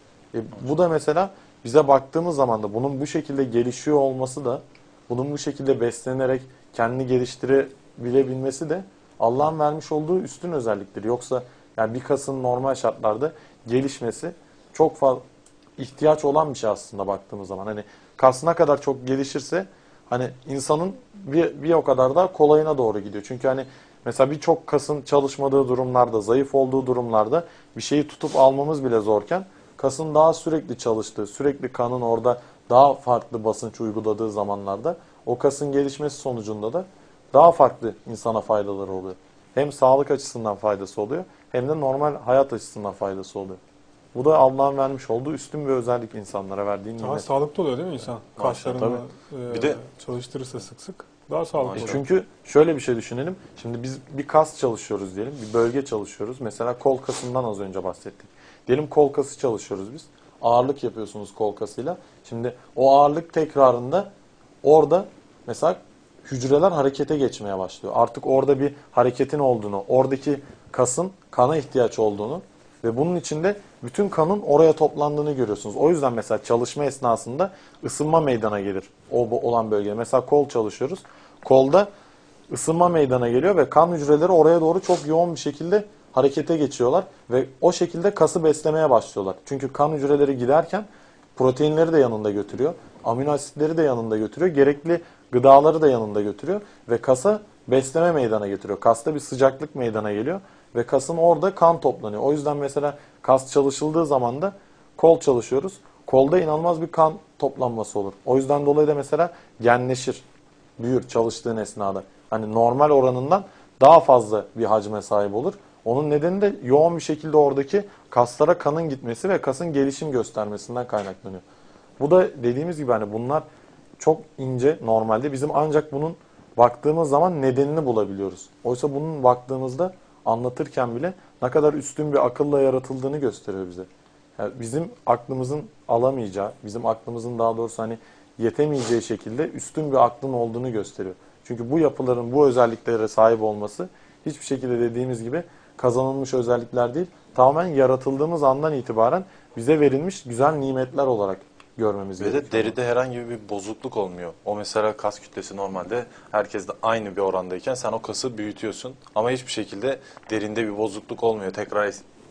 Bu da mesela bize baktığımız zaman da bunun bu şekilde gelişiyor olması da, bunun bu şekilde beslenerek kendini geliştirebilmesi de Allah'ın vermiş olduğu üstün özelliktir. Yoksa yani bir kasın normal şartlarda gelişmesi çok fazla ihtiyaç olan bir şey aslında baktığımız zaman. Hani kas ne kadar çok gelişirse hani insanın bir o kadar daha kolayına doğru gidiyor. Çünkü hani mesela birçok kasın çalışmadığı durumlarda, zayıf olduğu durumlarda bir şeyi tutup almamız bile zorken kasın daha sürekli çalıştığı, sürekli kanın orada daha farklı basınç uyguladığı zamanlarda o kasın gelişmesi sonucunda da daha farklı insana faydaları oluyor. Hem sağlık açısından faydası oluyor hem de normal hayat açısından faydası oluyor. Bu da Allah'ın vermiş olduğu üstün bir özellik insanlara verdiği Daha nimet. sağlıklı oluyor değil mi insan? Kaslarını Bir de çalıştırırsa sık sık daha sağlıklı oluyor. Çünkü şöyle bir şey düşünelim. Şimdi biz bir kas çalışıyoruz diyelim. Bir bölge çalışıyoruz. Mesela kol kasından az önce bahsettik. Diyelim kol kası çalışıyoruz biz. Ağırlık yapıyorsunuz kol kasıyla. Şimdi o ağırlık tekrarında orada mesela hücreler harekete geçmeye başlıyor. Artık orada bir hareketin olduğunu, oradaki kasın kana ihtiyaç olduğunu ve bunun içinde bütün kanın oraya toplandığını görüyorsunuz. O yüzden mesela çalışma esnasında ısınma meydana gelir o olan bölgede. Mesela kol çalışıyoruz. Kolda ısınma meydana geliyor ve kan hücreleri oraya doğru çok yoğun bir şekilde harekete geçiyorlar ve o şekilde kası beslemeye başlıyorlar. Çünkü kan hücreleri giderken proteinleri de yanında götürüyor, amino asitleri de yanında götürüyor, gerekli gıdaları da yanında götürüyor ve kasa besleme meydana getiriyor. Kasta bir sıcaklık meydana geliyor ve kasın orada kan toplanıyor. O yüzden mesela kas çalışıldığı zaman da kol çalışıyoruz. Kolda inanılmaz bir kan toplanması olur. O yüzden dolayı da mesela genleşir, büyür çalıştığın esnada. Hani normal oranından daha fazla bir hacme sahip olur. Onun nedeni de yoğun bir şekilde oradaki kaslara kanın gitmesi ve kasın gelişim göstermesinden kaynaklanıyor. Bu da dediğimiz gibi hani bunlar çok ince normalde. Bizim ancak bunun baktığımız zaman nedenini bulabiliyoruz. Oysa bunun baktığımızda anlatırken bile ne kadar üstün bir akılla yaratıldığını gösteriyor bize. Yani bizim aklımızın alamayacağı, bizim aklımızın daha doğrusu hani yetemeyeceği şekilde üstün bir aklın olduğunu gösteriyor. Çünkü bu yapıların bu özelliklere sahip olması hiçbir şekilde dediğimiz gibi kazanılmış özellikler değil, tamamen yaratıldığımız andan itibaren bize verilmiş güzel nimetler olarak görmemiz ve gerekiyor. de deride herhangi bir bozukluk olmuyor. O mesela kas kütlesi normalde herkeste aynı bir orandayken sen o kası büyütüyorsun. Ama hiçbir şekilde derinde bir bozukluk olmuyor. Tekrar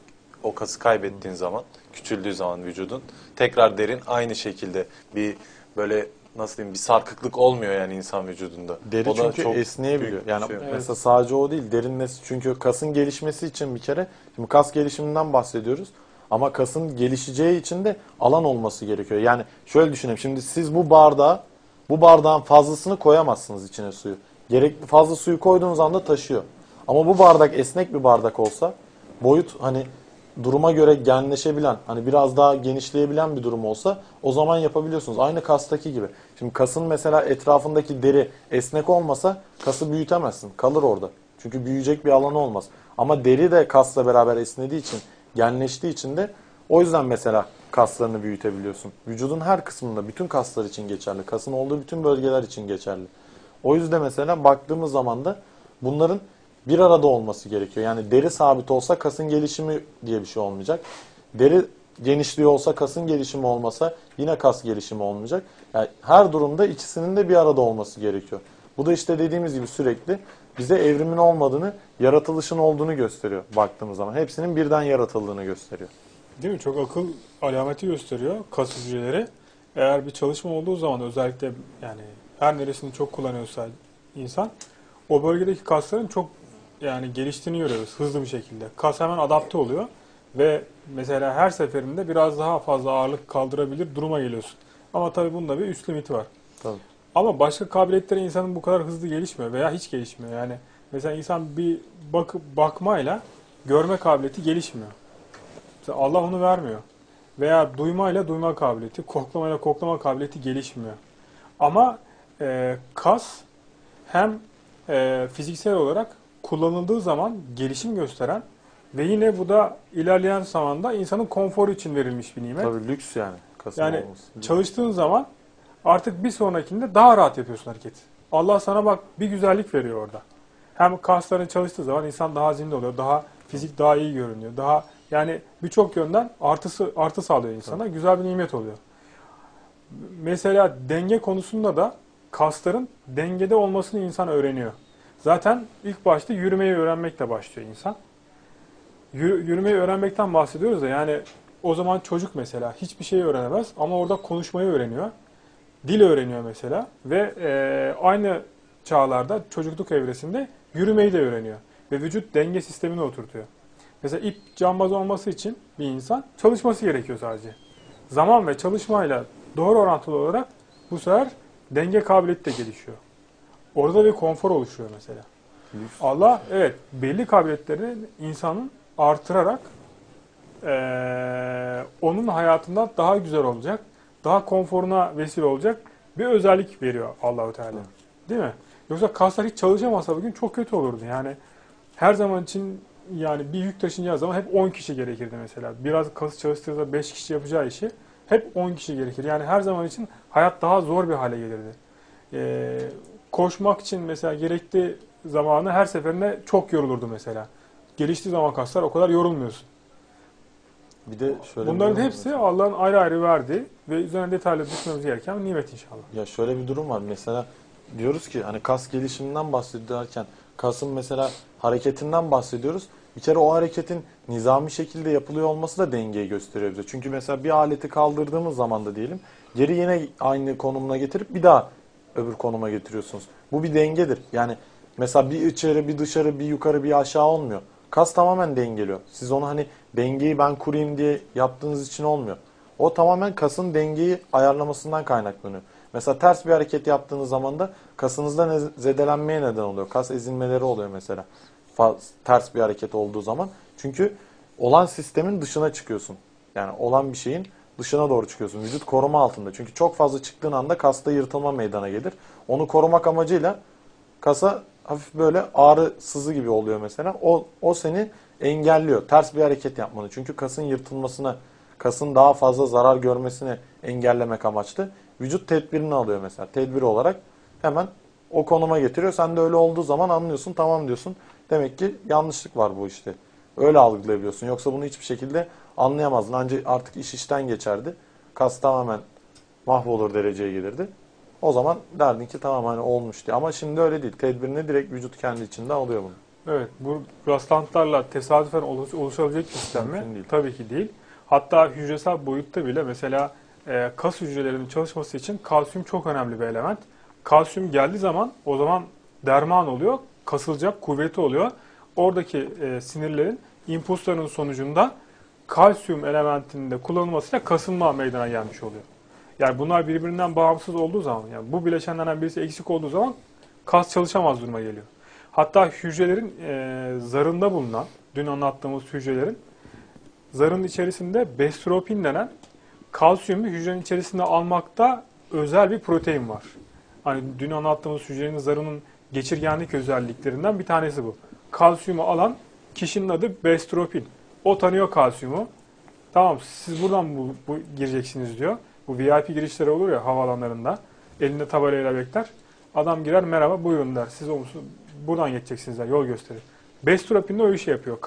o kası kaybettiğin zaman, küçüldüğü zaman vücudun tekrar derin aynı şekilde bir böyle nasıl diyeyim bir sarkıklık olmuyor yani insan vücudunda. Deri O da çünkü çok esneyebiliyor. büyük bir Yani şey. mesela sadece o değil, derinleşmesi. Çünkü kasın gelişmesi için bir kere, şimdi kas gelişiminden bahsediyoruz. Ama kasın gelişeceği için de alan olması gerekiyor. Yani şöyle düşünelim. Şimdi siz bu bardağın fazlasını koyamazsınız içine suyu. Gerekli fazla suyu koyduğunuz anda taşıyor. Ama bu bardak esnek bir bardak olsa, boyut hani duruma göre genleşebilen, hani biraz daha genişleyebilen bir durum olsa o zaman yapabiliyorsunuz. Aynı kastaki gibi. Şimdi kasın mesela etrafındaki deri esnek olmasa kası büyütemezsin. Kalır orada. Çünkü büyüyecek bir alanı olmaz. Ama deri de kasla beraber esnediği için, genleştiği için de o yüzden mesela kaslarını büyütebiliyorsun. Vücudun her kısmında, bütün kaslar için geçerli. Kasın olduğu bütün bölgeler için geçerli. O yüzden mesela baktığımız zaman da bunların bir arada olması gerekiyor. Yani deri sabit olsa kasın gelişimi diye bir şey olmayacak. Deri genişliği olsa kasın gelişimi olmasa yine kas gelişimi olmayacak. Yani her durumda ikisinin de bir arada olması gerekiyor. Bu da işte dediğimiz gibi sürekli bize evrimin olmadığını, yaratılışın olduğunu gösteriyor baktığımız zaman. Hepsinin birden yaratıldığını gösteriyor. Değil mi? Çok akıl alameti gösteriyor kas hücreleri. Eğer bir çalışma olduğu zaman özellikle yani her neresini çok kullanıyorsa insan o bölgedeki kasların çok yani geliştiğini görüyoruz hızlı bir şekilde. Kas hemen adapte oluyor ve mesela her seferinde biraz daha fazla ağırlık kaldırabilir duruma geliyorsun. Ama tabii bunda bir üst limiti var. Tabii. Ama başka kabiliyetlere insanın bu kadar hızlı gelişmiyor veya hiç gelişmiyor. Yani mesela insan bir bakmayla görme kabiliyeti gelişmiyor. Mesela Allah onu vermiyor. veya duymayla duyma kabiliyeti, koklamayla koklama kabiliyeti gelişmiyor. Ama kas hem fiziksel olarak kullanıldığı zaman gelişim gösteren ve yine bu da ilerleyen zamanda insanın konforu için verilmiş bir nimet. Tabii lüks yani. Kasım Yani olması. çalıştığın zaman artık bir sonrakinde daha rahat yapıyorsun hareketi. Allah sana bak bir güzellik veriyor orada. Hem kasların çalıştığı zaman insan daha zinde oluyor, daha fizik daha iyi görünüyor. Daha yani birçok yönden artı sağlıyor insana. Güzel bir nimet oluyor. Mesela denge konusunda da kasların dengede olmasını insan öğreniyor. Zaten ilk başta yürümeyi öğrenmekle başlıyor insan. Yürümeyi öğrenmekten bahsediyoruz da yani o zaman çocuk mesela hiçbir şey öğrenemez ama orada konuşmayı öğreniyor. Dil öğreniyor mesela ve aynı çağlarda çocukluk evresinde yürümeyi de öğreniyor. Ve vücut denge sistemini oturtuyor. Mesela ip cambaz olması için bir insan çalışması gerekiyor sadece. Zaman ve çalışmayla doğru orantılı olarak bu sefer denge kabiliyeti de gelişiyor. Orada bir konfor oluşuyor mesela. Allah evet belli kabiliyetleri insanın artırarak onun hayatında daha güzel olacak, daha konforuna vesile olacak bir özellik veriyor Allahu Teala. Değil mi? Yoksa kaslar hiç çalışamasa bugün çok kötü olurdu. Yani her zaman için yani bir yük taşınacağı zaman hep 10 kişi gerekirdi mesela. Biraz kası çalıştırırsa 5 kişi yapacağı işi hep 10 kişi gerekir. Yani her zaman için hayat daha zor bir hale gelirdi. Koşmak için mesela gerektiği zamanı her seferinde çok yorulurdu mesela. Geliştiği zaman kaslar o kadar yorulmuyorsun. Bir de şöyle Bunların bir durum hepsi var. Allah'ın ayrı ayrı verdiği ve üzerine detaylı düşmemiz gereken bir nimet inşallah. Ya şöyle bir durum var. Mesela diyoruz ki hani kas gelişiminden bahsederken kasın mesela hareketinden bahsediyoruz. Bir kere o hareketin nizami şekilde yapılıyor olması da dengeyi gösteriyor bize. Çünkü mesela bir aleti kaldırdığımız zaman da diyelim geri yine aynı konumuna getirip bir daha öbür konuma getiriyorsunuz. Bu bir dengedir. Yani mesela bir içeri, bir dışarı, bir yukarı, bir aşağı olmuyor. Kas tamamen dengeliyor. Siz onu hani dengeyi ben kurayım diye yaptığınız için olmuyor. O tamamen kasın dengeyi ayarlamasından kaynaklanıyor. Mesela ters bir hareket yaptığınız zaman da kasınızda zedelenmeye neden oluyor. Kas ezilmeleri oluyor mesela. Ters bir hareket olduğu zaman. Çünkü olan sistemin dışına çıkıyorsun. Yani olan bir şeyin dışına doğru çıkıyorsun. Vücut koruma altında. Çünkü çok fazla çıktığın anda kasta yırtılma meydana gelir. Onu korumak amacıyla kasa hafif böyle ağrı sızı gibi oluyor mesela. O seni engelliyor. Ters bir hareket yapmanı. Çünkü kasın yırtılmasına, kasın daha fazla zarar görmesini engellemek amaçlı. Vücut tedbirini alıyor mesela. Tedbir olarak hemen o konuma getiriyor. Sen de öyle olduğu zaman anlıyorsun. Tamam diyorsun. Demek ki yanlışlık var bu işte. Öyle algılayabiliyorsun. Yoksa bunu hiçbir şekilde anlayamazdın. Ancak artık iş işten geçerdi. Kas tamamen mahvolur dereceye gelirdi. O zaman derdin ki tamam hani olmuş diye. Ama şimdi öyle değil. Tedbirini direkt vücut kendi içinde alıyor bunu. Evet, bu rastlantılarla tesadüfen oluşabilecek bir sistem mi? Mümkün değil. Tabii ki değil. Hatta hücresel boyutta bile mesela kas hücrelerinin çalışması için kalsiyum çok önemli bir element. Kalsiyum geldiği zaman o zaman derman oluyor, kasılacak, kuvveti oluyor. Oradaki sinirlerin impulslarının sonucunda kalsiyum elementinin de kullanılmasıyla kasılma meydana gelmiş oluyor. Yani bunlar birbirinden bağımsız olduğu zaman, yani bu bileşenlerden birisi eksik olduğu zaman kas çalışamaz duruma geliyor. Hatta hücrelerin zarında bulunan, dün anlattığımız hücrelerin zarın içerisinde bestropin denen kalsiyumu hücrenin içerisinde almakta özel bir protein var. Hani dün anlattığımız hücrenin zarının geçirgenlik özelliklerinden bir tanesi bu. Kalsiyumu alan kişinin adı bestropin. O tanıyor kalsiyumu. Tamam siz buradan bu gireceksiniz diyor. Bu VIP girişleri olur ya havaalanlarında. Elinde tabelayla bekler. Adam girer merhaba buyurun der. Siz buradan geçeceksiniz der. Yol gösterir. Bestropin de öyle şey yapıyor.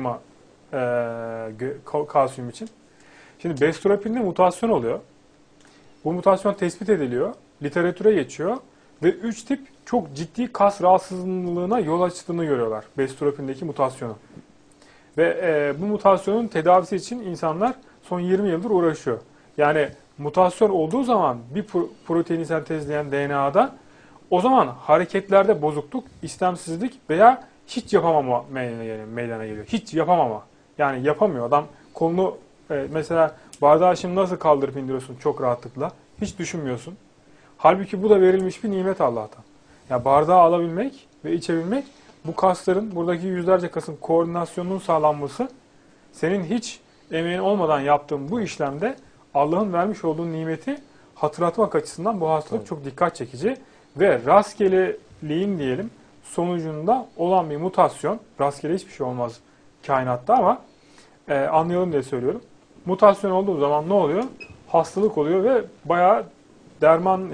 Kalsiyum için. Şimdi bestropinde mutasyon oluyor. Bu mutasyon tespit ediliyor. Literatüre geçiyor. Ve 3 tip çok ciddi kas rahatsızlığına yol açtığını görüyorlar. Bestropindeki mutasyonu. Ve bu mutasyonun tedavisi için insanlar son 20 yıldır uğraşıyor. Yani mutasyon olduğu zaman bir proteini sentezleyen DNA'da o zaman hareketlerde bozukluk, istemsizlik veya hiç yapamama meydana geliyor. Hiç yapamama. Yani yapamıyor. Adam kolunu mesela bardağı şimdi nasıl kaldırıp indiriyorsun çok rahatlıkla. Hiç düşünmüyorsun. Halbuki bu da verilmiş bir nimet Allah'tan. Yani bardağı alabilmek ve içebilmek bu kasların, buradaki yüzlerce kasın koordinasyonunun sağlanması senin hiç emeğin olmadan yaptığım bu işlemde Allah'ın vermiş olduğu nimeti hatırlatmak açısından bu hastalık çok dikkat çekici ve rastgeleliğin diyelim sonucunda olan bir mutasyon, rastgele hiçbir şey olmaz kainatta ama anlayalım diye söylüyorum. Mutasyon olduğu zaman ne oluyor? Hastalık oluyor ve bayağı derman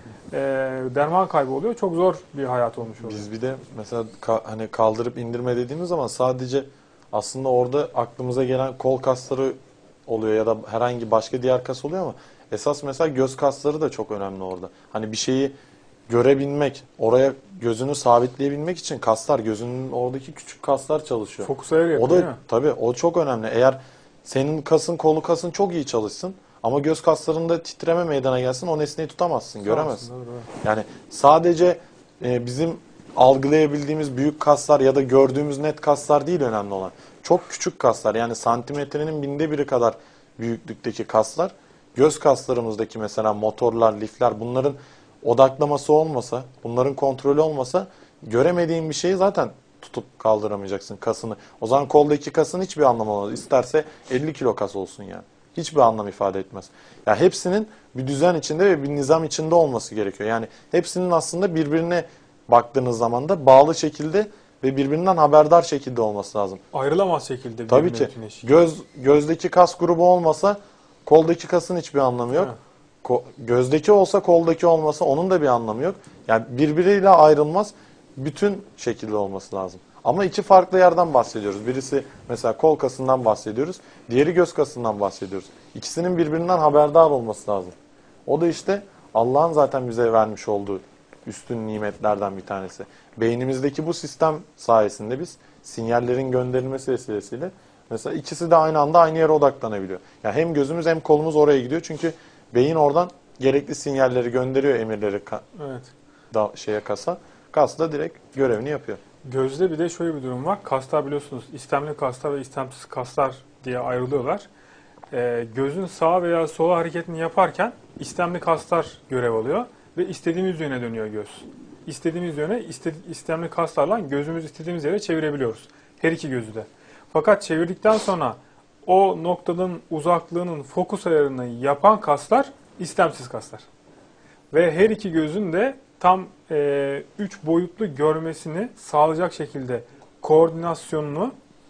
derman kaybı oluyor. Çok zor bir hayat olmuş oluyor. Biz bir de mesela hani kaldırıp indirme dediğimiz zaman sadece aslında orada aklımıza gelen kol kasları oluyor ya da herhangi başka diğer kas oluyor ama esas mesela göz kasları da çok önemli orada. Hani bir şeyi görebilmek, oraya gözünü sabitleyebilmek için kaslar, gözünün oradaki küçük kaslar çalışıyor. Fokus ayarı O yapıyor da değil mi? tabii o çok önemli. Eğer senin kasın, kolu kasın çok iyi çalışsın ama göz kaslarında titreme meydana gelsin o nesneyi tutamazsın, göremezsin. Doğru. Yani sadece bizim algılayabildiğimiz büyük kaslar ya da gördüğümüz net kaslar değil önemli olan. Çok küçük kaslar yani santimetrenin 1/1000 kadar büyüklükteki kaslar, göz kaslarımızdaki mesela motorlar, lifler bunların odaklaması olmasa, bunların kontrolü olmasa göremediğin bir şeyi zaten tutup kaldıramayacaksın kasını. O zaman koldaki kasın hiçbir anlamı olmaz. İsterse 50 kilo kas olsun yani. Hiçbir anlam ifade etmez. Ya hepsinin bir düzen içinde ve bir nizam içinde olması gerekiyor. Yani hepsinin aslında birbirine baktığınız zaman da bağlı şekilde ve birbirinden haberdar şekilde olması lazım. Ayrılamaz şekilde Tabii birbirine ki. bütünleşiyor. Gözdeki kas grubu olmasa koldaki kasın hiçbir anlamı yok. Gözdeki olsa koldaki olmasa onun da bir anlamı yok. Yani birbiriyle ayrılmaz, bütün şekilde olması lazım. Ama iki farklı yerden bahsediyoruz. Birisi mesela kol kasından bahsediyoruz. Diğeri göz kasından bahsediyoruz. İkisinin birbirinden haberdar olması lazım. O da işte Allah'ın zaten bize vermiş olduğu üstün nimetlerden bir tanesi. Beynimizdeki bu sistem sayesinde biz sinyallerin gönderilmesi vesilesiyle mesela ikisi de aynı anda aynı yere odaklanabiliyor. Yani hem gözümüz hem kolumuz oraya gidiyor. Çünkü beyin oradan gerekli sinyalleri gönderiyor, emirleri Evet. kasa. Kas da direkt görevini yapıyor. Gözde bir de şöyle bir durum var. Kaslar biliyorsunuz istemli kaslar ve istemsiz kaslar diye ayrılıyorlar. Gözün sağa veya sola hareketini yaparken istemli kaslar görev alıyor ve istediğimiz yöne dönüyor göz. İstediğimiz yöne istemli kaslarla gözümüzü istediğimiz yere çevirebiliyoruz. Her iki gözü de. Fakat çevirdikten sonra o noktanın uzaklığının fokus ayarını yapan kaslar istemsiz kaslar. Ve her iki gözün de tam 3 boyutlu görmesini sağlayacak şekilde koordinasyonunu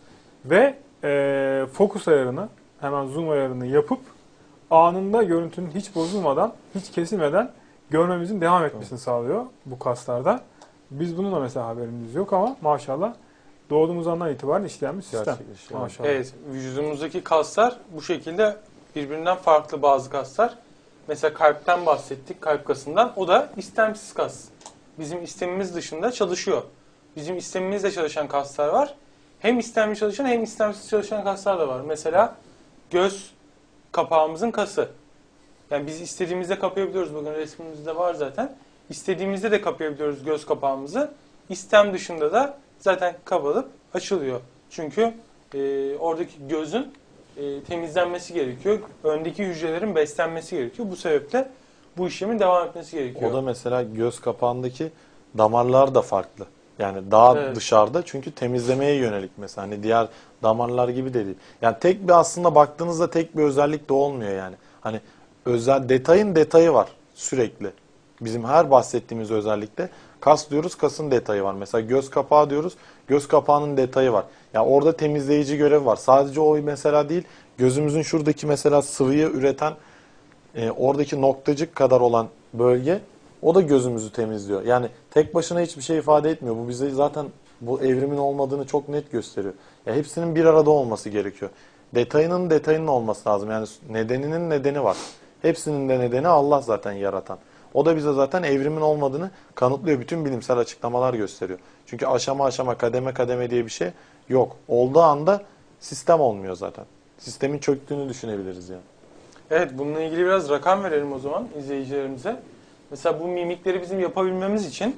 ve fokus ayarını, hemen zoom ayarını yapıp anında görüntünün hiç bozulmadan, hiç kesilmeden görmemizin devam etmesini sağlıyor bu kaslarda. Biz bununla mesela haberimiz yok ama maşallah doğduğumuz andan itibaren işleyen bir sistem. Maşallah. Evet, vücudumuzdaki kaslar bu şekilde birbirinden farklı bazı kaslar. Mesela kalpten bahsettik, kalp kasından. O da istemsiz kas. Bizim istemimiz dışında çalışıyor. Bizim istemimizle çalışan kaslar var. Hem istemli çalışan hem istemsiz çalışan kaslar da var. Mesela göz kapağımızın kası. Yani biz istediğimizde kapayabiliyoruz. Bakın resmimizde var zaten. İstediğimizde de kapayabiliyoruz göz kapağımızı. İstem dışında da zaten kapalıp açılıyor. Çünkü oradaki gözün temizlenmesi gerekiyor. Öndeki hücrelerin beslenmesi gerekiyor. Bu sebeple bu işlemin devam etmesi gerekiyor. O da mesela göz kapağındaki damarlar da farklı. Yani daha Evet. dışarıda çünkü temizlemeye yönelik mesela. Hani diğer damarlar gibi de değil. Yani tek bir aslında baktığınızda tek bir özellik de olmuyor yani. Hani detayın detayı var sürekli. Bizim her bahsettiğimiz özellikte kas diyoruz, kasın detayı var. Mesela göz kapağı diyoruz, göz kapağının detayı var. Yani orada temizleyici görev var. Sadece o mesela değil, gözümüzün şuradaki mesela sıvıyı üreten oradaki noktacık kadar olan bölge o da gözümüzü temizliyor. Yani tek başına hiçbir şey ifade etmiyor. Bu bize zaten bu evrimin olmadığını çok net gösteriyor. Ya hepsinin bir arada olması gerekiyor. Detayının olması lazım. Yani nedeninin nedeni var. Hepsinin de nedeni Allah zaten yaratan. O da bize zaten evrimin olmadığını kanıtlıyor. Bütün bilimsel açıklamalar gösteriyor. Çünkü aşama aşama, kademe kademe diye bir şey yok. Olduğu anda sistem olmuyor zaten. Sistemin çöktüğünü düşünebiliriz yani. Evet, bununla ilgili biraz rakam verelim o zaman izleyicilerimize. Mesela bu mimikleri bizim yapabilmemiz için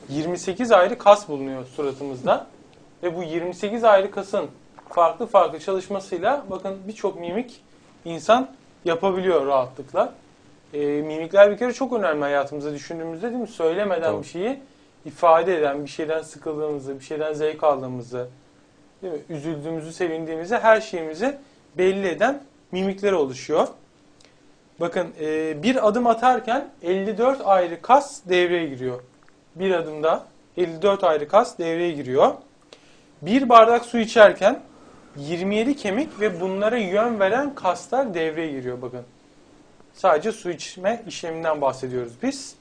28 ayrı kas bulunuyor suratımızda. Ve bu 28 ayrı kasın farklı farklı çalışmasıyla bakın birçok mimik insan yapabiliyor rahatlıkla. Mimikler bir kere çok önemli hayatımızda düşündüğümüzde değil mi? Söylemeden Tabii. bir şeyi ifade eden, bir şeyden sıkıldığımızı, bir şeyden zevk aldığımızı, değil mi? Üzüldüğümüzü, sevindiğimizi, her şeyimizi belli eden mimikler oluşuyor. Bakın bir adım atarken 54 ayrı kas devreye giriyor. Bir adımda 54 ayrı kas devreye giriyor. Bir bardak su içerken 27 kemik ve bunlara yön veren kaslar devreye giriyor bakın. Sadece su içme işleminden bahsediyoruz biz.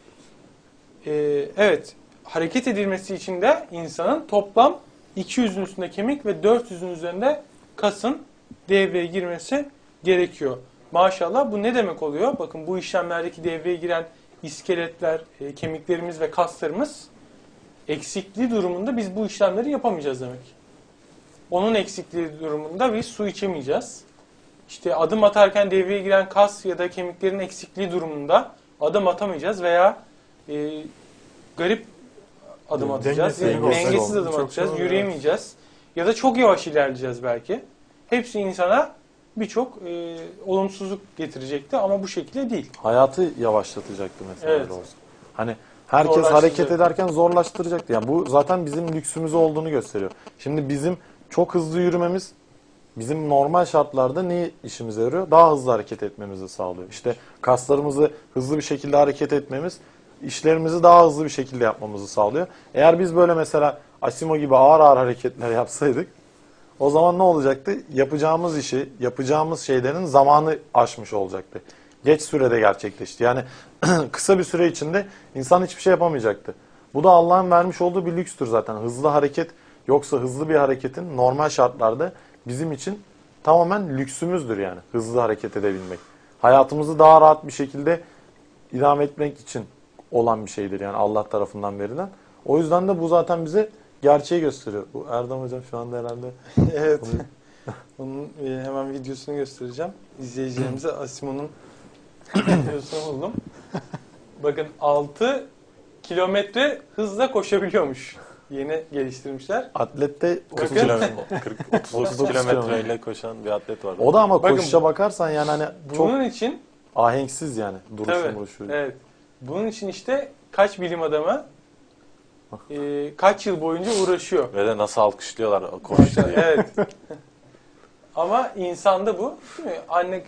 Evet, hareket edilmesi için de insanın toplam 200'ün üstünde kemik ve 400'ün üzerinde kasın devreye girmesi gerekiyor. Maşallah bu ne demek oluyor? Bakın bu işlemlerdeki devreye giren iskeletler, kemiklerimiz ve kaslarımız eksikliği durumunda biz bu işlemleri yapamayacağız demek. Onun eksikliği durumunda biz su içemeyeceğiz. İşte adım atarken devreye giren kas ya da kemiklerin eksikliği durumunda adım atamayacağız veya garip adım atacağız. Dengesiz adım atacağız, yürüyemeyeceğiz. Ya da çok yavaş ilerleyeceğiz belki. Hepsi insana birçok olumsuzluk getirecekti ama bu şekilde değil. Hayatı yavaşlatacaktı mesela Evet. öyle olsa. Hani herkes hareket ederken zorlaştıracaktı. Yani bu zaten bizim lüksümüz olduğunu gösteriyor. Şimdi bizim çok hızlı yürümemiz bizim normal şartlarda ne işimize yarıyor? Daha hızlı hareket etmemizi sağlıyor. İşte kaslarımızı hızlı bir şekilde hareket etmemiz işlerimizi daha hızlı bir şekilde yapmamızı sağlıyor. Eğer biz böyle mesela Asimo gibi ağır ağır hareketler yapsaydık o zaman ne olacaktı? Yapacağımız işi, yapacağımız şeylerin zamanı aşmış olacaktı. Geç sürede gerçekleşti. Yani kısa bir süre içinde insan hiçbir şey yapamayacaktı. Bu da Allah'ın vermiş olduğu bir lükstür zaten. Hızlı hareket yoksa hızlı bir hareketin normal şartlarda bizim için tamamen lüksümüzdür yani. Hızlı hareket edebilmek. Hayatımızı daha rahat bir şekilde idame etmek için olan bir şeydir yani Allah tarafından verilen. O yüzden de bu zaten bize gerçeği gösteriyor. Bu Erdem Hocam şu anda herhalde. Evet. Onun hemen videosunu göstereceğim. İzleyicilerimize Asimo'nun videosunu buldum. Bakın 6 kilometre hızla koşabiliyormuş. Yeni geliştirmişler. Atlette 30 Bakın. kilometre, 30 kilometreyle koşan bir atlet var. o da ama Bakın, koşuşa bakarsan yani hani çok Bunun için ahenksiz yani duruşu tabii, vuruşu. evet. Bunun için işte kaç bilim adamı kaç yıl boyunca uğraşıyor. Ve de nasıl alkışlıyorlar o koştu diye. Evet. Ama insanda bu değil mi? Anne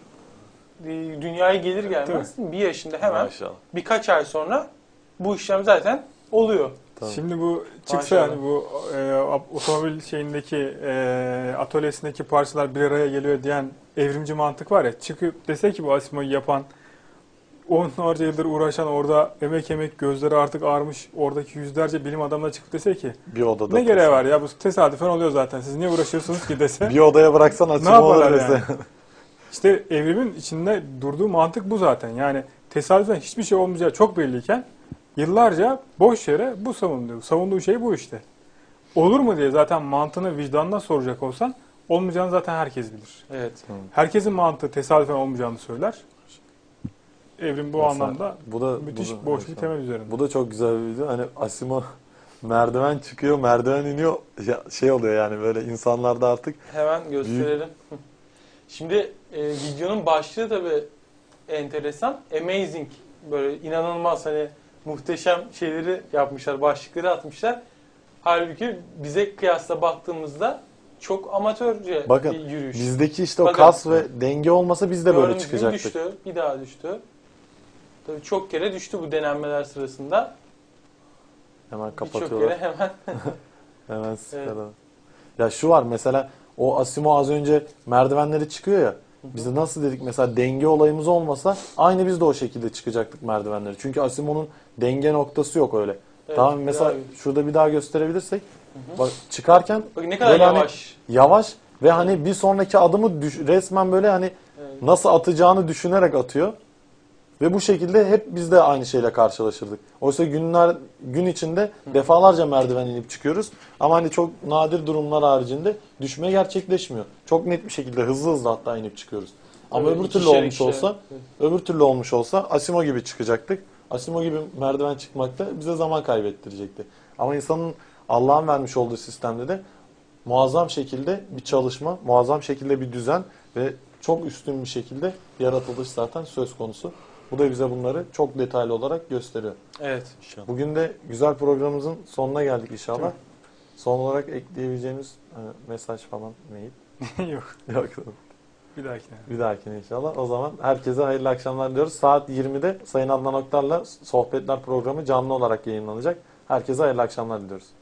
dünyaya gelir gelmez bir yaşında hemen Maşallah. birkaç ay sonra bu işlem zaten oluyor. Tabii. Şimdi bu çıksa Maşallah. yani bu otomobil şeyindeki atölyesindeki parçalar bir araya geliyor diyen evrimci mantık var ya, çıkıp dese ki bu Asimo'yu yapan onlarca yıldır uğraşan orada emek gözleri artık ağarmış oradaki yüzlerce bilim adamına çıkıp dese ki Bir odada. ne gereği var ya bu tesadüfen oluyor zaten siz niye uğraşıyorsunuz ki dese Bir odaya bıraksan ne Asimo olur yaparlar dese. yani? İşte evrimin içinde durduğu mantık bu zaten. Yani tesadüfen hiçbir şey olmayacağı çok belliyken yıllarca boş yere bu savunuluyor. Savunduğu şey bu işte. Olur mu diye zaten mantığını vicdanına soracak olsan olmayacağını zaten herkes bilir. Evet. Herkesin mantığı tesadüfen olmayacağını söyler. Evrim bu Mesela anlamda bu da müthiş bu da- boş bir temel üzerinde. Bu da çok güzel bir video. Hani Asimo merdiven çıkıyor, merdiven iniyor. Şey oluyor yani böyle insanlarda artık Hemen gösterelim. Şimdi videonun başlığı tabii enteresan. Amazing. Böyle inanılmaz hani muhteşem şeyleri yapmışlar. Başlıkları atmışlar. Halbuki bize kıyasla baktığımızda çok amatörce bakın bir yürüyüş. bizdeki işte o Bakın. kas ve denge olmasa biz de böyle Gördüğünüz gibi çıkacaktık. düştü. Bir daha düştü. Tabii çok kere düştü bu denenmeler sırasında. Hemen Birçok kapatıyorlar. kere hemen. Hemen sigara. Ya şu var mesela o Asimo az önce merdivenleri çıkıyor ya. Biz de nasıl dedik mesela denge olayımız olmasa aynı biz de o şekilde çıkacaktık merdivenleri. Çünkü Asimo'nun denge noktası yok öyle. Evet, Tamam mesela daha iyi. şurada bir daha gösterebilirsek. Bak çıkarken Bak ne kadar böyle hani yavaş. yavaş ve hani bir sonraki adımı resmen böyle hani Evet. nasıl atacağını düşünerek atıyor. Ve bu şekilde hep biz de aynı şeyle karşılaşırdık. Oysa gün içinde defalarca merdiven inip çıkıyoruz. Ama hani çok nadir durumlar haricinde düşme gerçekleşmiyor. Çok net bir şekilde hızlı hatta inip çıkıyoruz. Ama Tabii, öbür türlü ikişer, olmuş ikişer. olsa, öbür türlü olmuş olsa Asimo gibi çıkacaktık. Asimo gibi merdiven çıkmakta bize zaman kaybettirecekti. Ama insanın Allah'ın vermiş olduğu sistemde de muazzam şekilde bir çalışma, muazzam şekilde bir düzen ve çok üstün bir şekilde yaratılış zaten söz konusu. Bu da bize bunları çok detaylı olarak gösteriyor. Evet. Bugün de güzel programımızın sonuna geldik inşallah. Son olarak ekleyebileceğimiz mesaj falan neydi? Yok. Yok. Bir dahakine. Bir dahakine inşallah. O zaman herkese hayırlı akşamlar diliyoruz. Saat 20'de Sayın Adnan Oktar'la Sohbetler programı canlı olarak yayınlanacak. Herkese hayırlı akşamlar diliyoruz.